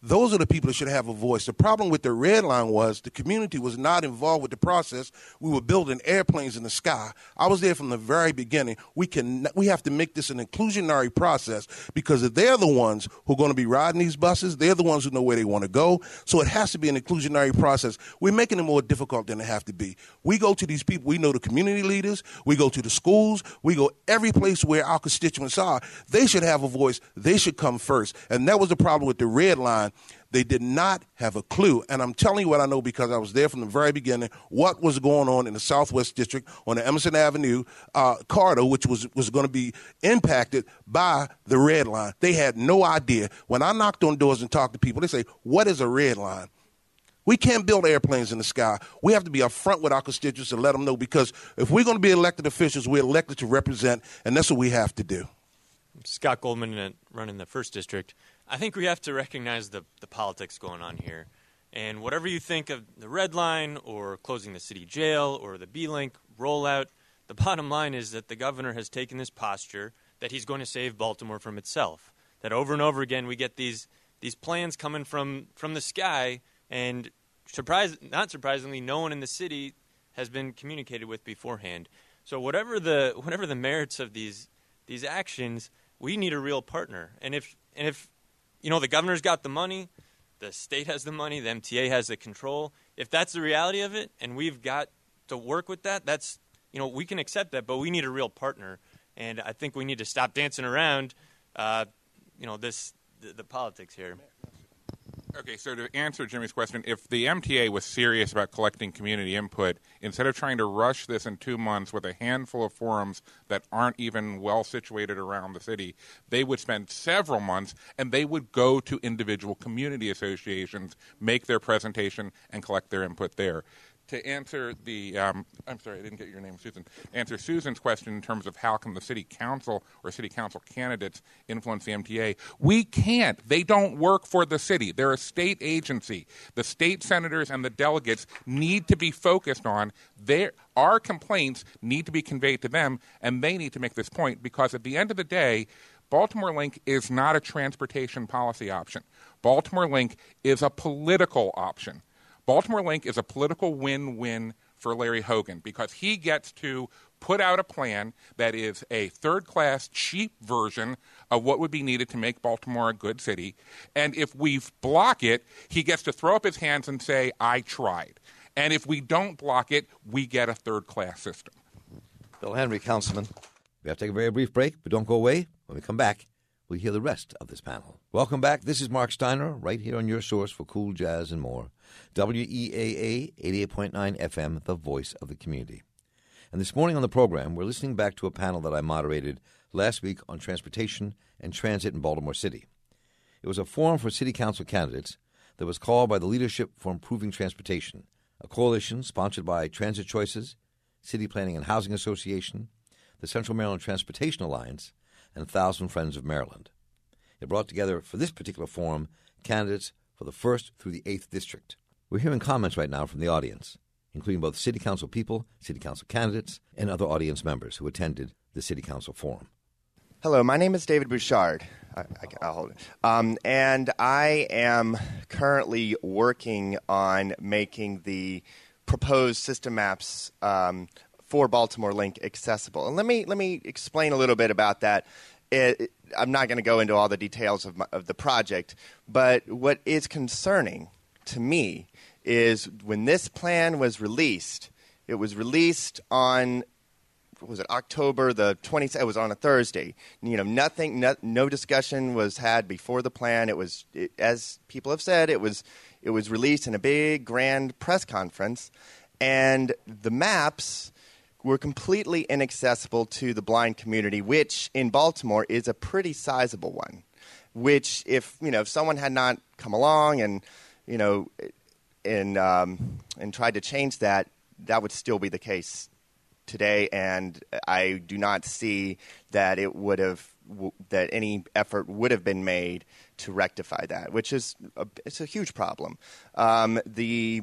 Those are the people that should have a voice. The problem with the red line was the community was not involved with the process. We were building airplanes in the sky. I was there from the very beginning. We can we have to make this an inclusionary process because if they're the ones who are going to be riding these buses, they're the ones who know where they want to go. So it has to be an inclusionary process. We're making it more difficult than it have to be. We go to these people. We know the community leaders. We go to the schools. We go every place where our constituents are. They should have a voice. They should come first. And that was the problem with the red line. They did not have a clue. And I'm telling you what I know because I was there from the very beginning, what was going on in the Southwest District on the Emerson Avenue uh, corridor, which was, was going to be impacted by the red line. They had no idea. When I knocked on doors and talked to people, they say, what is a red line? We can't build airplanes in the sky. We have to be upfront with our constituents and let them know because if we're going to be elected officials, we're elected to represent, and that's what we have to do. Scott Goldman running the first district. I think we have to recognize the, the politics going on here. And whatever you think of the red line or closing the city jail or the B-Link rollout, the bottom line is that the governor has taken this posture that he's going to save Baltimore from itself. That over and over again we get these these plans coming from, from the sky, and surprise, not surprisingly, no one in the city has been communicated with beforehand. So whatever the whatever the merits of these these actions, we need a real partner. And if and if you know the governor's got the money, the state has the money, the M T A has the control. If that's the reality of it, and we've got to work with that, that's you know we can accept that, but we need a real partner. And I think we need to stop dancing around, uh, you know, this the, the politics here. Okay, so to answer Jimmy's question, if the M T A was serious about collecting community input, instead of trying to rush this in two months with a handful of forums that aren't even well situated around the city, they would spend several months and they would go to individual community associations, make their presentation, and collect their input there. To answer the, um, I'm sorry, I didn't get your name, Susan. Answer Susan's question in terms of how can the city council or city council candidates influence the M T A, we can't. They don't work for the city. They're a state agency. The state senators and the delegates need to be focused on their, our complaints need to be conveyed to them, and they need to make this point because at the end of the day, Baltimore Link is not a transportation policy option. Baltimore Link is a political option. Baltimore Link is a political win-win for Larry Hogan because he gets to put out a plan that is a third-class, cheap version of what would be needed to make Baltimore a good city. And if we block it, he gets to throw up his hands and say, I tried. And if we don't block it, we get a third-class system. Bill Henry, Councilman. We have to take a very brief break, but don't go away. When we come back, we'll hear the rest of this panel. Welcome back. This is Mark Steiner, right here on your source for cool jazz and more. W E A A eighty-eight point nine F M, the voice of the community. And this morning on the program, we're listening back to a panel that I moderated last week on transportation and transit in Baltimore City. It was a forum for city council candidates that was called by the Leadership for Improving Transportation, a coalition sponsored by Transit Choices, City Planning and Housing Association, the Central Maryland Transportation Alliance, and Thousand Friends of Maryland. It brought together, for this particular forum, candidates for the first through the eighth District. We're hearing comments right now from the audience, including both City Council people, City Council candidates, and other audience members who attended the City Council forum. Hello, my name is David Bouchard. I, I, I'll hold it. Um, and I am currently working on making the proposed system maps um, for Baltimore Link accessible. And let me let me explain a little bit about that. It, it, I'm not going to go into all the details of, my, of the project, but what is concerning to me is when this plan was released, it was released on, what was it, October the twentieth, it was on a Thursday. You know, nothing, no, no discussion was had before the plan. It was, it, as people have said, it was, it was released in a big, grand press conference, and the maps were completely inaccessible to the blind community, which in Baltimore is a pretty sizable one, which if, you know, if someone had not come along and, you know, and um, and tried to change that, that would still be the case today, and I do not see that it would have w- that any effort would have been made to rectify that, which is a, it's a huge problem. Um, the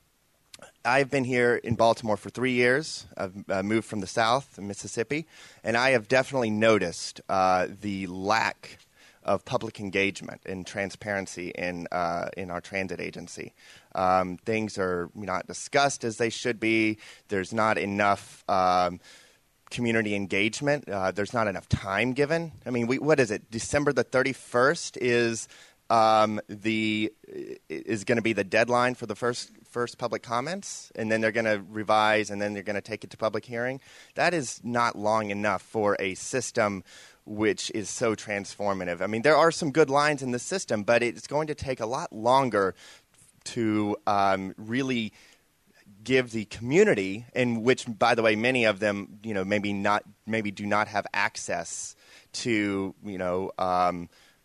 I've been here in Baltimore for three years. I've uh, moved from the South, Mississippi, and I have definitely noticed uh, the lack of public engagement and transparency in uh, in our transit agency. Um, things are not discussed as they should be. There's not enough Um, community engagement. Uh, there's not enough time given. I mean, we, what is it? December the thirty-first is um, the is going to be the deadline for the first first public comments, and then they're going to revise, and then they're going to take it to public hearing. That is not long enough for a system which is so transformative. I mean, there are some good lines in the system, but it's going to take a lot longer to um, really give the community, in which, by the way, many of them, you know, maybe not, maybe do not have access to, you know, um,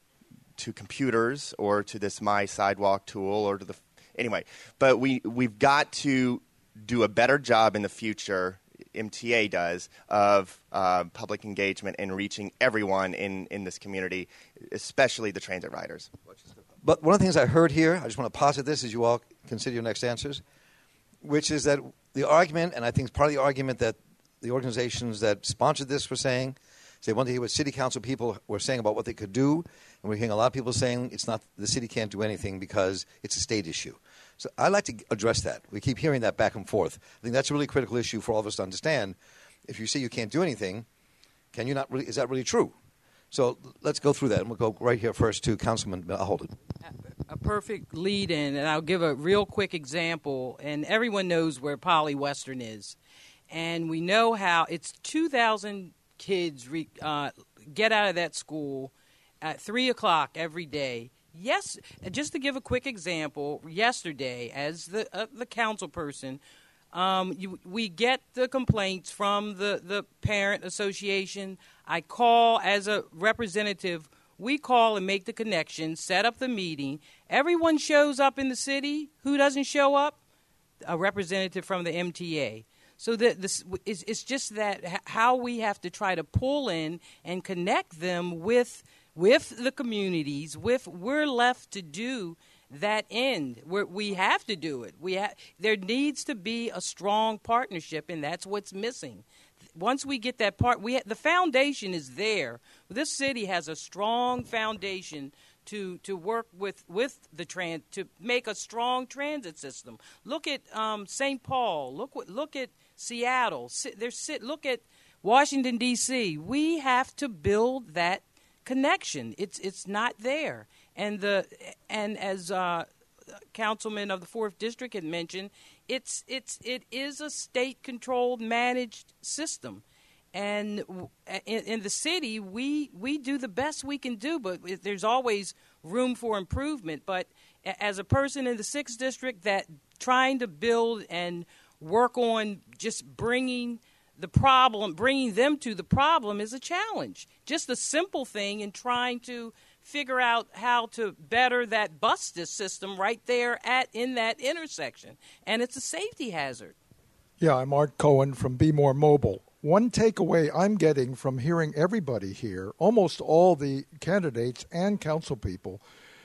to computers or to this My Sidewalk tool or to the, anyway. But we we've got to do a better job in the future. M T A does of uh, public engagement and reaching everyone in in this community, especially the transit riders. But one of the things I heard here, I just want to posit this as you all consider your next answers, which is that the argument, and I think it's part of the argument that the organizations that sponsored this were saying, is they wanted to hear what city council people were saying about what they could do, and we're hearing a lot of people saying it's not, the city can't do anything because it's a state issue. So I'd like to address that. We keep hearing that back and forth. I think that's a really critical issue for all of us to understand. If you say you can't do anything, can you not really, is that really true? So let's go through that, and we'll go right here first to Councilman Holden. A perfect lead-in, and I'll give a real quick example. And everyone knows where Poly Western is, and we know how it's two thousand kids re, uh, get out of that school at three o'clock every day. Yes, just to give a quick example, yesterday, as the uh, the council person, um, you, we get the complaints from the, the parent association. I call as a representative. We call and make the connection, set up the meeting. Everyone shows up in the city. Who doesn't show up? A representative from the M T A. So that this it's, it's just that how we have to try to pull in and connect them with with the communities. With we're left to do that end. We're, we have to do it. We ha- there needs to be a strong partnership, and that's what's missing. Once we get that part, we ha- the foundation is there. This city has a strong foundation to to work with with the trans to make a strong transit system. Look at um, Saint Paul. Look what look at Seattle. There's look at Washington D C. We have to build that connection. It's it's not there. And the and as uh, Councilman of the fourth District had mentioned, it's it's it is a state-controlled, managed system, and in, in the city we we do the best we can do, but there's always room for improvement. But as a person in the sixth District that trying to build and work on just bringing the problem, bringing them to the problem is a challenge. Just a simple thing in trying to figure out how to better that bus system right there at in that intersection. And it's a safety hazard. Yeah, I'm Art Cohen from Be More Mobile. One takeaway I'm getting from hearing everybody here, almost all the candidates and council people,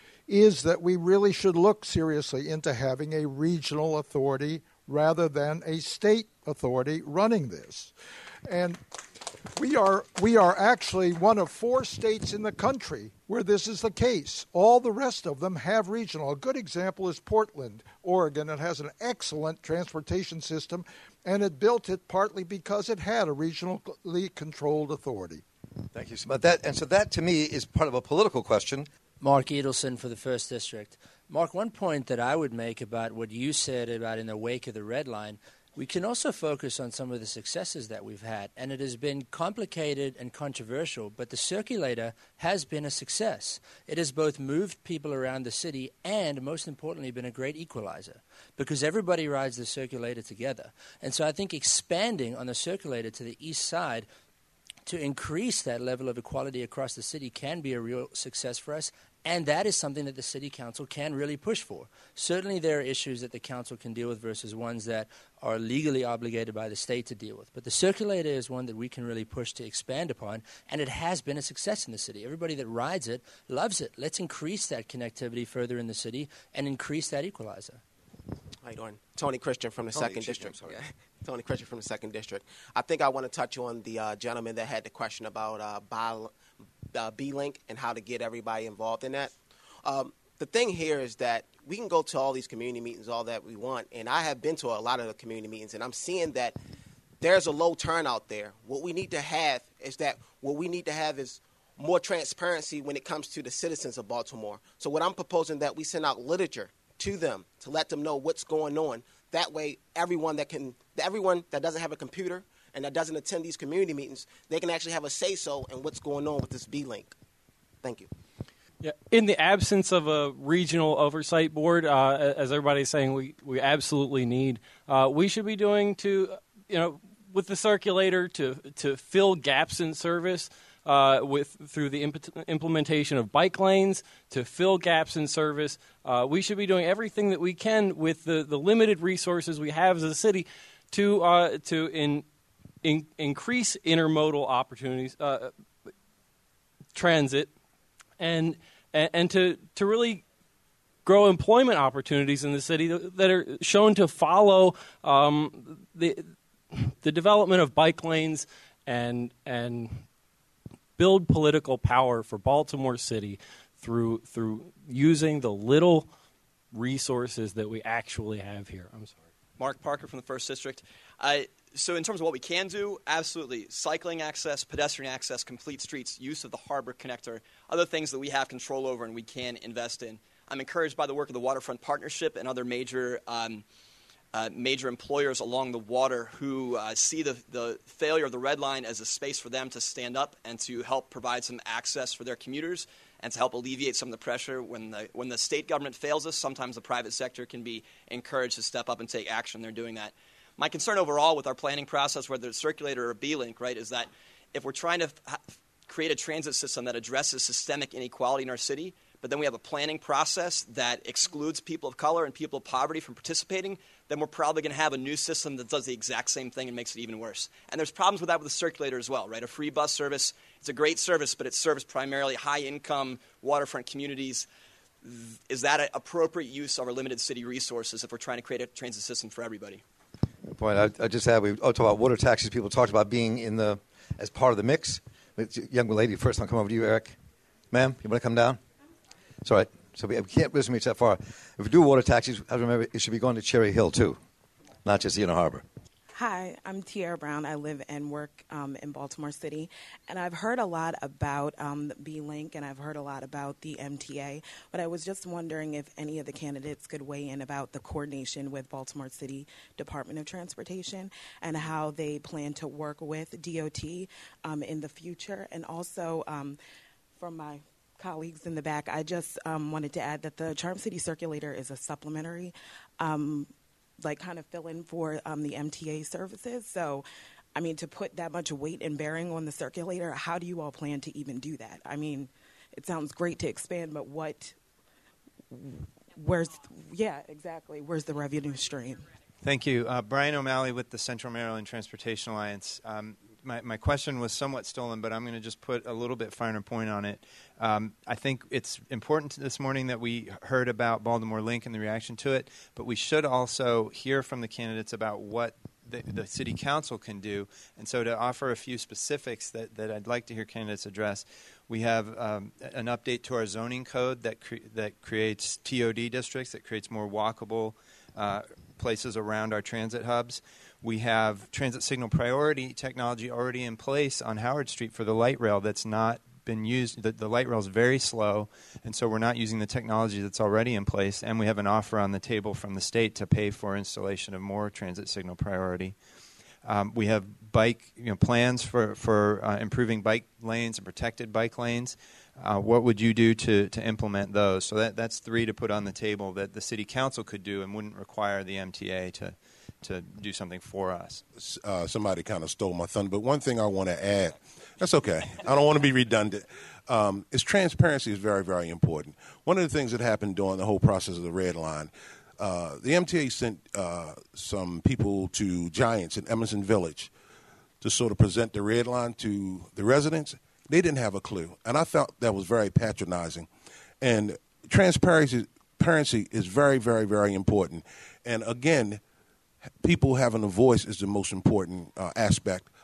is that we really should look seriously into having a regional authority rather than a state authority running this. And we are we are actually one of four states in the country where this is the case. All the rest of them have regional. A good example is Portland, Oregon. It has an excellent transportation system, and it built it partly because it had a regionally controlled authority. Thank you. But that, and so that, to me, is part of a political question. Mark Edelson for the first District. Mark, one point that I would make about what you said about in the wake of the red line, we can also focus on some of the successes that we've had. And it has been complicated and controversial, but the circulator has been a success. It has both moved people around the city and, most importantly, been a great equalizer because everybody rides the circulator together. And so I think expanding on the circulator to the east side to increase that level of equality across the city can be a real success for us. And that is something that the city council can really push for. Certainly there are issues that the council can deal with versus ones that are legally obligated by the state to deal with. But the circulator is one that we can really push to expand upon, and it has been a success in the city. Everybody that rides it loves it. Let's increase that connectivity further in the city and increase that equalizer. How you doing? Tony Christian from the Tony, second excuse me, District. I'm sorry. Yeah. Tony Christian from the second District. I think I want to touch on the uh, gentleman that had the question about uh, bi- uh, B-Link and how to get everybody involved in that. Um, the thing here is that we can go to all these community meetings, all that we want, and I have been to a lot of the community meetings, and I'm seeing that there's a low turnout there. What we need to have is that what we need to have is more transparency when it comes to the citizens of Baltimore. So what I'm proposing that we send out literature to them to let them know what's going on. That way, everyone that can, everyone that doesn't have a computer and that doesn't attend these community meetings, they can actually have a say-so in what's going on with this B-Link. Thank you. Yeah. In the absence of a regional oversight board, uh, as everybody's saying, we, we absolutely need, uh, we should be doing to, you know, with the circulator to to fill gaps in service uh, with through the imp- implementation of bike lanes, to fill gaps in service. Uh, we should be doing everything that we can with the, the limited resources we have as a city to uh, to in, in, increase intermodal opportunities, uh, transit, and and to to really grow employment opportunities in the city that are shown to follow um, the. the development of bike lanes and and build political power for Baltimore City through through using the little resources that we actually have here. I'm sorry. Mark Parker from the First District. Uh, so in terms of what we can do, absolutely. Cycling access, pedestrian access, complete streets, use of the harbor connector, other things that we have control over and we can invest in. I'm encouraged by the work of the Waterfront Partnership and other major um, Uh, major employers along the water who uh, see the, the failure of the Red Line as a space for them to stand up and to help provide some access for their commuters and to help alleviate some of the pressure. When the, when the state government fails us, sometimes the private sector can be encouraged to step up and take action. They're doing that. My concern overall with our planning process, whether it's Circulator or B-Link, right, is that if we're trying to ha- create a transit system that addresses systemic inequality in our city, but then we have a planning process that excludes people of color and people of poverty from participating, then we're probably going to have a new system that does the exact same thing and makes it even worse. And there's problems with that with the Circulator as well, right? A free bus service, it's a great service, but it serves primarily high-income waterfront communities. Is that an appropriate use of our limited city resources if we're trying to create a transit system for everybody? Good point. I, I just had, we talked about water taxis. People talked about being in the, as part of the mix. Young lady, first I'll come over to you, Eric. Ma'am, you want to come down? It's all right. So we, we can't listen to each that far. If we do water taxis, I remember it should be going to Cherry Hill, too, not just Inner Harbor. Hi, I'm Tiara Brown. I live and work um, in Baltimore City, and I've heard a lot about um, the B-Link, and I've heard a lot about the M T A, but I was just wondering if any of the candidates could weigh in about the coordination with Baltimore City Department of Transportation and how they plan to work with D O T um, in the future, and also um, from my colleagues in the back, I just um, wanted to add that the Charm City Circulator is a supplementary um like kind of fill in for um, the M T A services. So, I mean, to put that much weight and bearing on the Circulator, how do you all plan to even do that? I mean, it sounds great to expand, but what, where's, yeah, exactly, where's the revenue stream? Thank you. Uh, Brian O'Malley with the Central Maryland Transportation Alliance. Um, my, my question was somewhat stolen, but I'm going to just put a little bit finer point on it. Um, I think it's important this morning that we heard about Baltimore Link and the reaction to it, but we should also hear from the candidates about what the, the City Council can do. And so to offer a few specifics that, that I'd like to hear candidates address, we have um, an update to our zoning code that cre- that creates T O D districts, that creates more walkable uh, places around our transit hubs. We have transit signal priority technology already in place on Howard Street for the light rail that's not been used. The, the light rail is very slow, and so we're not using the technology that's already in place, and we have an offer on the table from the state to pay for installation of more transit signal priority. Um, we have bike you know, plans for, for uh, improving bike lanes and protected bike lanes. Uh, what would you do to, to implement those? So that, that's three to put on the table that the City Council could do and wouldn't require the M T A to to do something for us. Uh, somebody kind of stole my thunder, but one thing I want to add, that's okay. I don't want to be redundant. Um, is transparency is very, very important. One of the things that happened during the whole process of the Red Line, uh, the M T A sent uh, some people to Giants in Emerson Village to sort of present the Red Line to the residents. They didn't have a clue, and I felt that was very patronizing. And transparency, transparency is very, very, very important. And again, people having a voice is the most important uh, aspect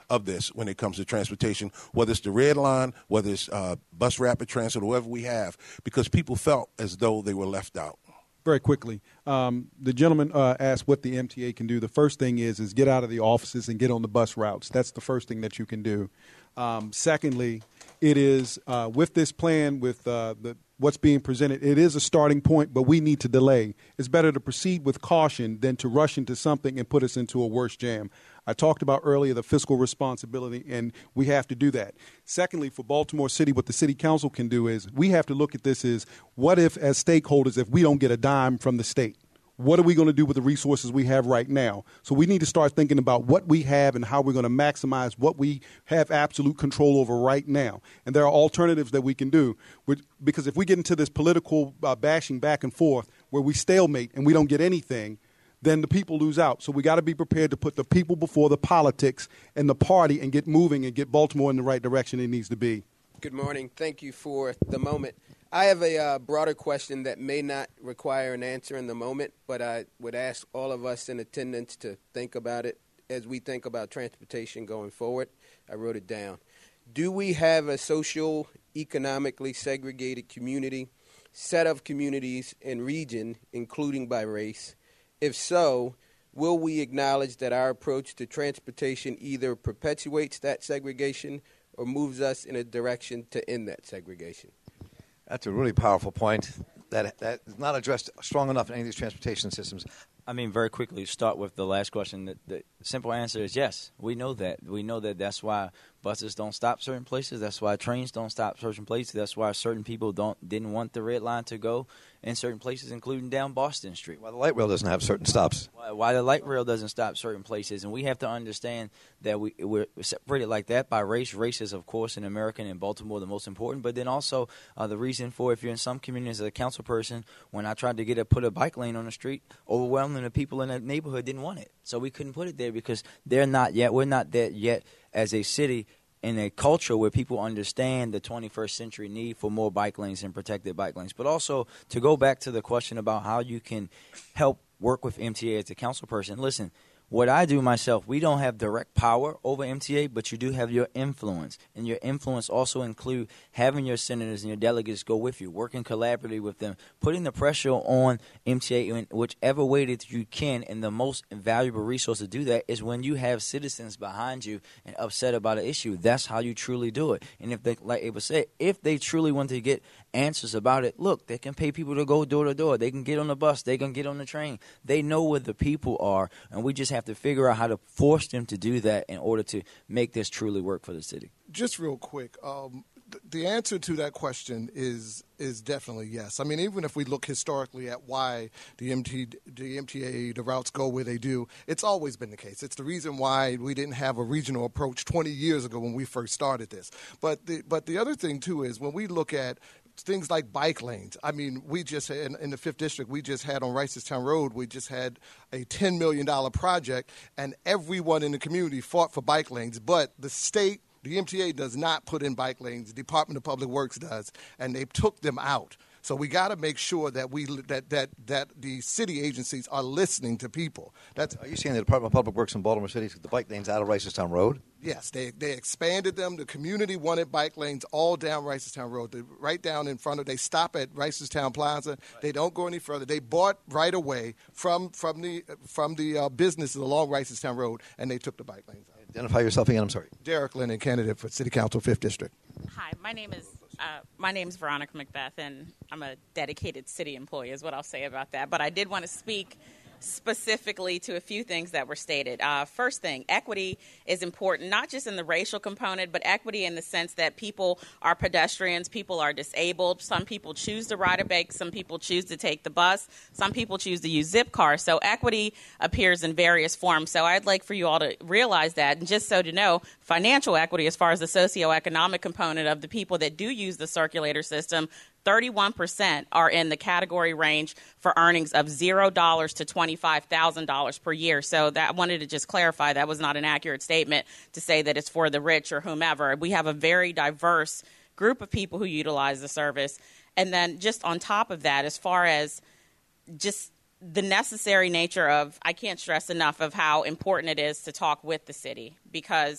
of this when it comes to transportation, whether it's the Red Line, whether it's uh, Bus Rapid Transit, or whatever we have, because people felt as though they were left out. Very quickly, um, the gentleman uh, asked what the M T A can do. The first thing is is get out of the offices and get on the bus routes. That's the first thing that you can do. Um, secondly, it is uh, with this plan, with uh, the what's being presented, it is a starting point, but we need to delay. It's better to proceed with caution than to rush into something and put us into a worse jam. I talked about earlier the fiscal responsibility, and we have to do that. Secondly, for Baltimore City, what the City Council can do is we have to look at this as what if, as stakeholders, if we don't get a dime from the state? What are we going to do with the resources we have right now? So we need to start thinking about what we have and how we're going to maximize what we have absolute control over right now. And there are alternatives that we can do. Which, because if we get into this political uh, bashing back and forth where we stalemate and we don't get anything, then the people lose out. So we got to be prepared to put the people before the politics and the party and get moving and get Baltimore in the right direction it needs to be. Good morning. Thank you for the moment. I have a uh, broader question that may not require an answer in the moment, but I would ask all of us in attendance to think about it as we think about transportation going forward. I wrote it down. Do we have a social, economically segregated community, set of communities and region, including by race? If so, will we acknowledge that our approach to transportation either perpetuates that segregation or moves us in a direction to end that segregation? That's a really powerful point that that is not addressed strong enough in any of these transportation systems. I mean, very quickly, start with the last question. The, the simple answer is yes. We know that. We know that that's why buses don't stop certain places. That's why trains don't stop certain places. That's why certain people don't didn't want the Red Line to go in certain places, including down Boston Street. Why the light rail doesn't have certain stops. Why, why the light rail doesn't stop certain places. And we have to understand that we, we're separated like that by race. Race is, of course, in America and in Baltimore the most important. But then also uh, the reason for, if you're in some communities as a council person, when I tried to get a put a bike lane on the street, overwhelming the people in that neighborhood didn't want it. So we couldn't put it there because they're not yet, we're not there yet as a city in a culture where people understand the twenty-first century need for more bike lanes and protected bike lanes. But also to go back to the question about how you can help work with M T A as a council person, listen, what I do myself, we don't have direct power over M T A, but you do have your influence. And your influence also include having your senators and your delegates go with you, working collaboratively with them, putting the pressure on M T A in whichever way that you can. And the most valuable resource to do that is when you have citizens behind you and upset about an issue. That's how you truly do it. And if they, like Ava said, if they truly want to get answers about it, look, they can pay people to go door to door. They can get on the bus. They can get on the train. They know where the people are, and we just have to figure out how to force them to do that in order to make this truly work for the city. Just real quick, um, th- the answer to that question is is definitely yes. I mean, even if we look historically at why the M T, the M T A, the routes go where they do, it's always been the case. It's the reason why we didn't have a regional approach twenty years ago when we first started this. But the, but the other thing, too, is when we look at things like bike lanes. I mean, we just had, in, in the fifth District, we just had on Ricestown Road, we just had a ten million dollars project, and everyone in the community fought for bike lanes. But the state, the M T A does not put in bike lanes. The Department of Public Works does, and they took them out. So we got to make sure that we that, that that the city agencies are listening to people. That's Are you saying the Department of Public Works in Baltimore City took the bike lanes out of Ricestown Road? Yes, they they expanded them. The community wanted bike lanes all down Ricestown Road, they, right down in front of. They stop at Ricestown Plaza. Right. They don't go any further. They bought right away from from the from the uh, businesses along Ricestown Road, and they took the bike lanes out. Identify yourself again. I'm sorry. Derek Lennon, candidate for City Council, fifth District. Hi, my name is uh, my name is Veronica Macbeth, and I'm a dedicated city employee, is what I'll say about that. But I did want to speak specifically to a few things that were stated. Uh, first thing, equity is important, not just in the racial component, but equity in the sense that people are pedestrians, people are disabled. Some people choose to ride a bike, some people choose to take the bus, some people choose to use zip cars. So equity appears in various forms. So I'd like for you all to realize that. And just so to know, financial equity, as far as the socioeconomic component of the people that do use the circulator system, thirty-one percent are in the category range for earnings of zero dollars to twenty-five thousand dollars per year. So that I wanted to just clarify that was not an accurate statement to say that it's for the rich or whomever. We have a very diverse group of people who utilize the service. And then just on top of that, as far as just the necessary nature of, I can't stress enough of how important it is to talk with the city, because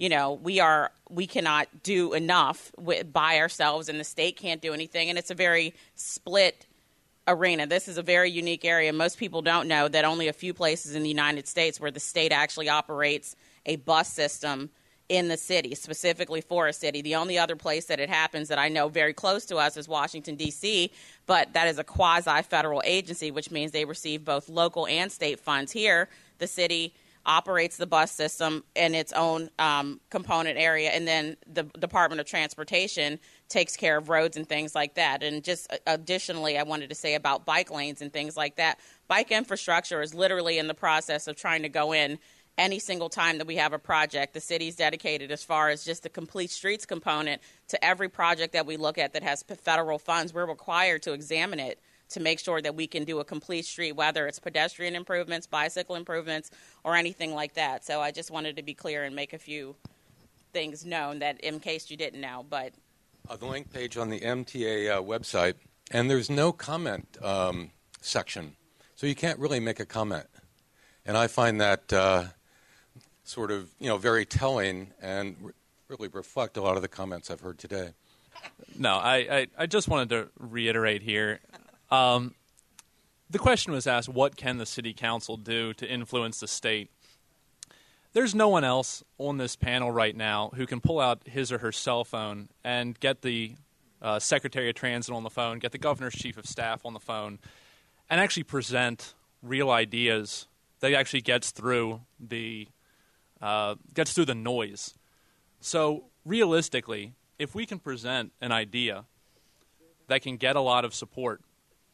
you know, we are we cannot do enough with, by ourselves, and the state can't do anything, and it's a very split arena. This is a very unique area. Most people don't know that only a few places in the United States where the state actually operates a bus system in the city, specifically for a city. The only other place that it happens that I know very close to us is Washington, D C, but that is a quasi-federal agency, which means they receive both local and state funds. Here, the city operates the bus system in its own um, component area, and then the Department of Transportation takes care of roads and things like that. And just additionally, I wanted to say about bike lanes and things like that. Bike infrastructure is literally in the process of trying to go in any single time that we have a project. The city's dedicated as far as just the complete streets component to every project that we look at that has federal funds. We're required to examine it to make sure that we can do a complete street, whether it's pedestrian improvements, bicycle improvements, or anything like that. So I just wanted to be clear and make a few things known that in case you didn't know. But uh, the link page on the M T A uh, website, and there's no comment um, section, so you can't really make a comment. And I find that uh, sort of, you know, very telling and re- really reflect a lot of the comments I've heard today. No, I, I, I just wanted to reiterate here. Um, the question was asked, what can the city council do to influence the state? There's no one else on this panel right now who can pull out his or her cell phone and get the uh, Secretary of Transit on the phone, get the governor's chief of staff on the phone, and actually present real ideas that actually gets through the uh, gets through the noise. So realistically, if we can present an idea that can get a lot of support,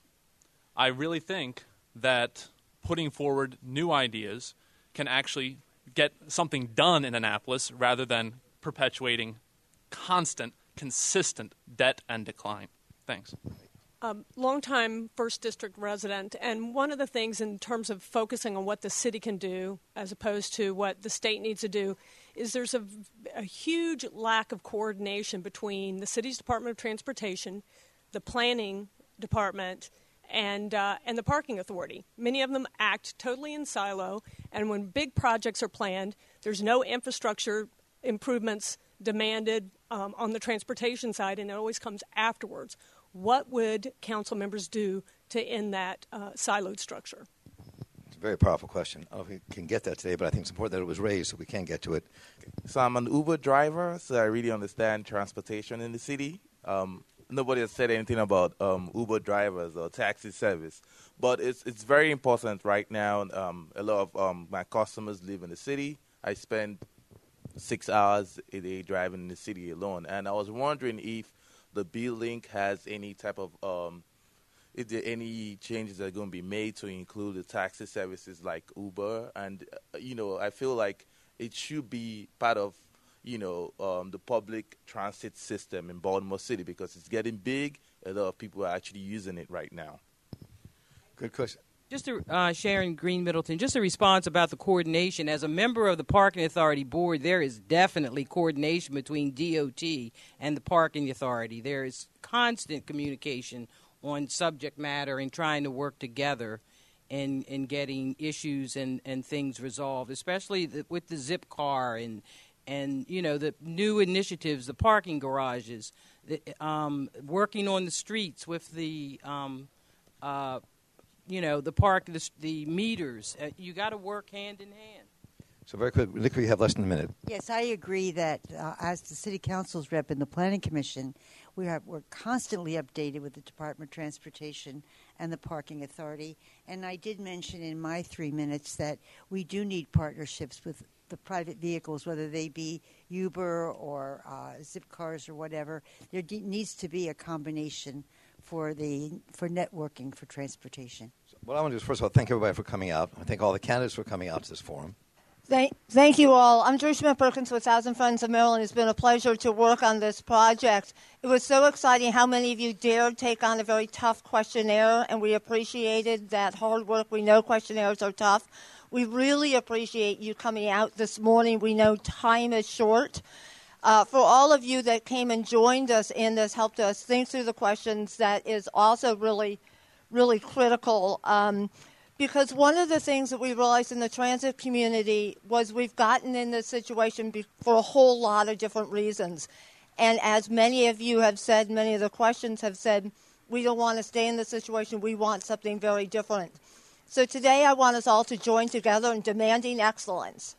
I really think that putting forward new ideas can actually get something done in Annapolis rather than perpetuating constant, consistent debt and decline. Thanks. Um, longtime First District resident, and one of the things in terms of focusing on what the city can do as opposed to what the state needs to do is there's a, a huge lack of coordination between the city's Department of Transportation, the planning department, and uh, and the parking authority. Many of them act totally in silo, and when big projects are planned, there's no infrastructure improvements demanded um, on the transportation side, and it always comes afterwards. What would council members do to end that uh, siloed structure? It's a very powerful question. I don't know if we can get that today, but I think it's important that it was raised so we can get to it. So I'm an Uber driver, so I really understand transportation in the city. Um, nobody has said anything about um, Uber drivers or taxi service, but it's it's very important right now. Um, a lot of um, my customers live in the city. I spend six hours a day driving in the city alone, and I was wondering if the B-Link has any type of, um, is there any changes that are going to be made to include the taxi services like Uber? And, uh, you know, I feel like it should be part of, you know, um, the public transit system in Baltimore City because it's getting big. A lot of people are actually using it right now. Good question. Just to uh, Sharon Green Middleton, just a response about the coordination. As a member of the Parking Authority Board, there is definitely coordination between D O T and the Parking Authority. There is constant communication on subject matter and trying to work together in, in getting issues and, and things resolved, especially the, with the Zip car and, and, you know, the new initiatives, the parking garages, the, um, working on the streets with the um, uh, you know, the park, the, the meters. Uh, you got to work hand in hand. So very quick, Nick, we have less than a minute. Yes, I agree that uh, as the City Council's rep in the Planning Commission, we are we're constantly updated with the Department of Transportation and the Parking Authority. And I did mention in my three minutes that we do need partnerships with the private vehicles, whether they be Uber or uh, Zip cars or whatever. There de- needs to be a combination for the for networking for transportation. What I want to do is, first of all, thank everybody for coming out. I thank all the candidates for coming out to this forum. Thank, thank you all. I'm Joyce Smith Perkins with Thousand Friends of Maryland. It's been a pleasure to work on this project. It was so exciting how many of you dared take on a very tough questionnaire, and we appreciated that hard work. We know questionnaires are tough. We really appreciate you coming out this morning. We know time is short. Uh, for all of you that came and joined us in this, helped us think through the questions, that is also really, really critical. Um, Because one of the things that we realized in the transit community was we've gotten in this situation be- for a whole lot of different reasons. And as many of you have said, many of the questions have said, we don't want to stay in this situation. We want something very different. So today I want us all to join together in demanding excellence.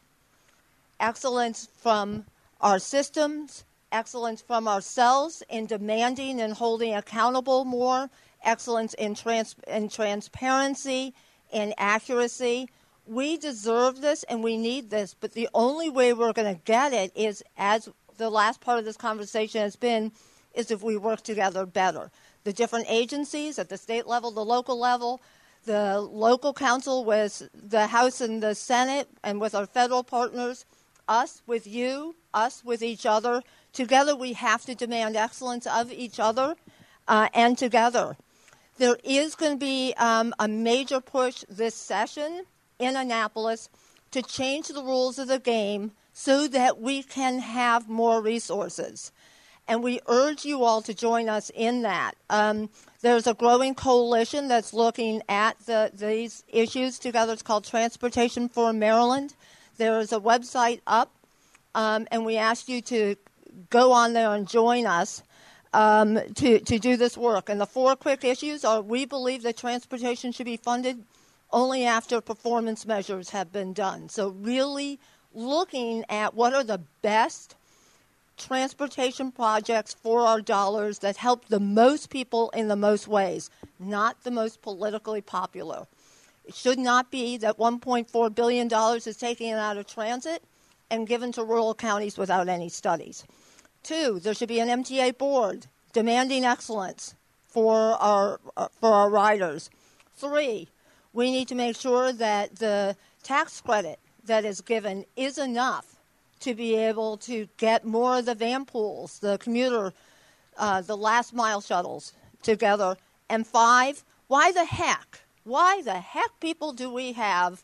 Excellence from our systems, excellence from ourselves in demanding and holding accountable more, excellence in, trans- in transparency, in accuracy. We deserve this and we need this, but the only way we're going to get it is, as the last part of this conversation has been, is if we work together better. The different agencies at the state level, the local level, the local council with the House and the Senate, and with our federal partners, us with you, us with each other. Together we have to demand excellence of each other uh, and together. There is going to be um, a major push this session in Annapolis to change the rules of the game so that we can have more resources. And we urge you all to join us in that. Um, there's a growing coalition that's looking at the, these issues together. It's called Transportation for Maryland. There is a website up, um, and we ask you to go on there and join us um, to, to do this work. And the four quick issues are: we believe that transportation should be funded only after performance measures have been done. So really looking at what are the best transportation projects for our dollars that help the most people in the most ways, not the most politically popular. It should not be that one point four billion dollars is taken out of transit and given to rural counties without any studies. Two, there should be an M T A board demanding excellence for our uh, for our riders. Three, we need to make sure that the tax credit that is given is enough to be able to get more of the van pools, the commuter, uh, the last mile shuttles together. And five, why the heck, why the heck, people, do we have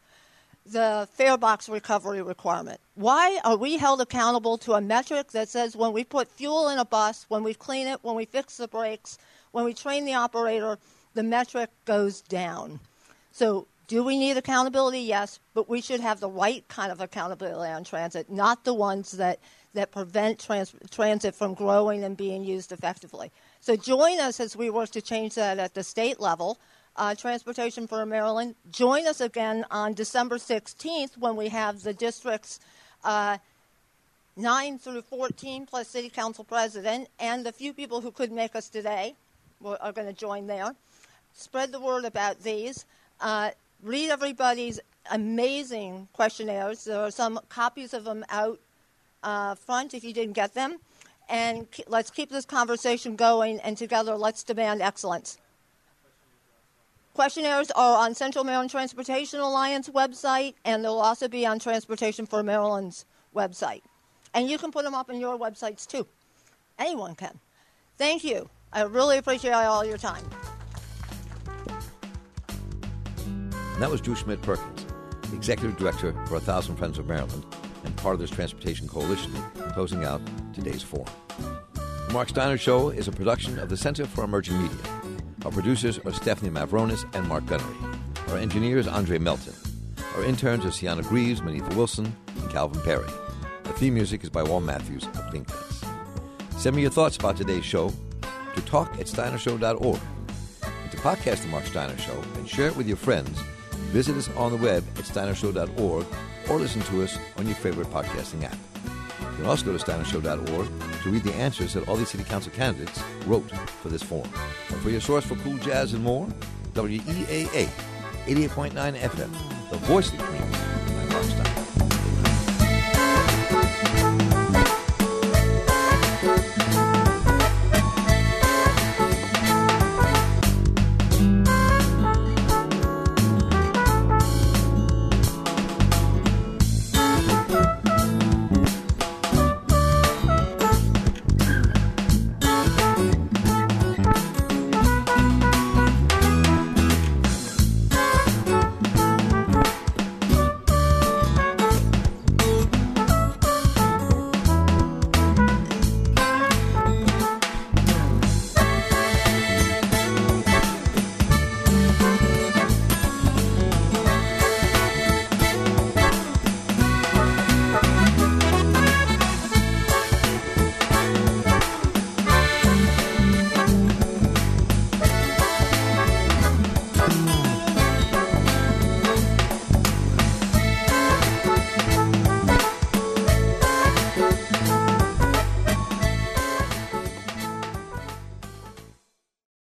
the fare box recovery requirement? Why are we held accountable to a metric that says when we put fuel in a bus, when we clean it, when we fix the brakes, when we train the operator, the metric goes down? So do we need accountability? Yes, but we should have the right kind of accountability on transit, not the ones that, that prevent trans- transit from growing and being used effectively. So join us as we work to change that at the state level. Uh, Transportation for Maryland. Join us again on December sixteenth when we have the districts uh, nine through fourteen plus City Council President, and the few people who could make us today are going to join there. Spread the word about these. Uh, read everybody's amazing questionnaires. There are some copies of them out uh, front if you didn't get them. And ke- let's keep this conversation going, and together let's demand excellence. Questionnaires are on Central Maryland Transportation Alliance website, and they'll also be on Transportation for Maryland's website. And you can put them up on your websites, too. Anyone can. Thank you. I really appreciate all your time. And that was Drew Schmidt-Perkins, Executive Director for A Thousand Friends of Maryland and part of this Transportation Coalition, closing out today's forum. The Mark Steiner Show is a production of the Center for Emerging Media. Our producers are Stephanie Mavronis and Mark Gunnery. Our engineer is Andre Melton. Our interns are Sienna Greaves, Manitha Wilson, and Calvin Perry. The theme music is by Walt Matthews of Pink Dance. Send me your thoughts about today's show to talk at steiner show dot org. And to podcast The Mark Steiner Show and share it with your friends, visit us on the web at steiner show dot org or listen to us on your favorite podcasting app. You can also go to steiner show dot org to read the answers that all these city council candidates wrote for this forum. And for your source for cool jazz and more, W E A A, eighty-eight point nine F M, the voice of the community.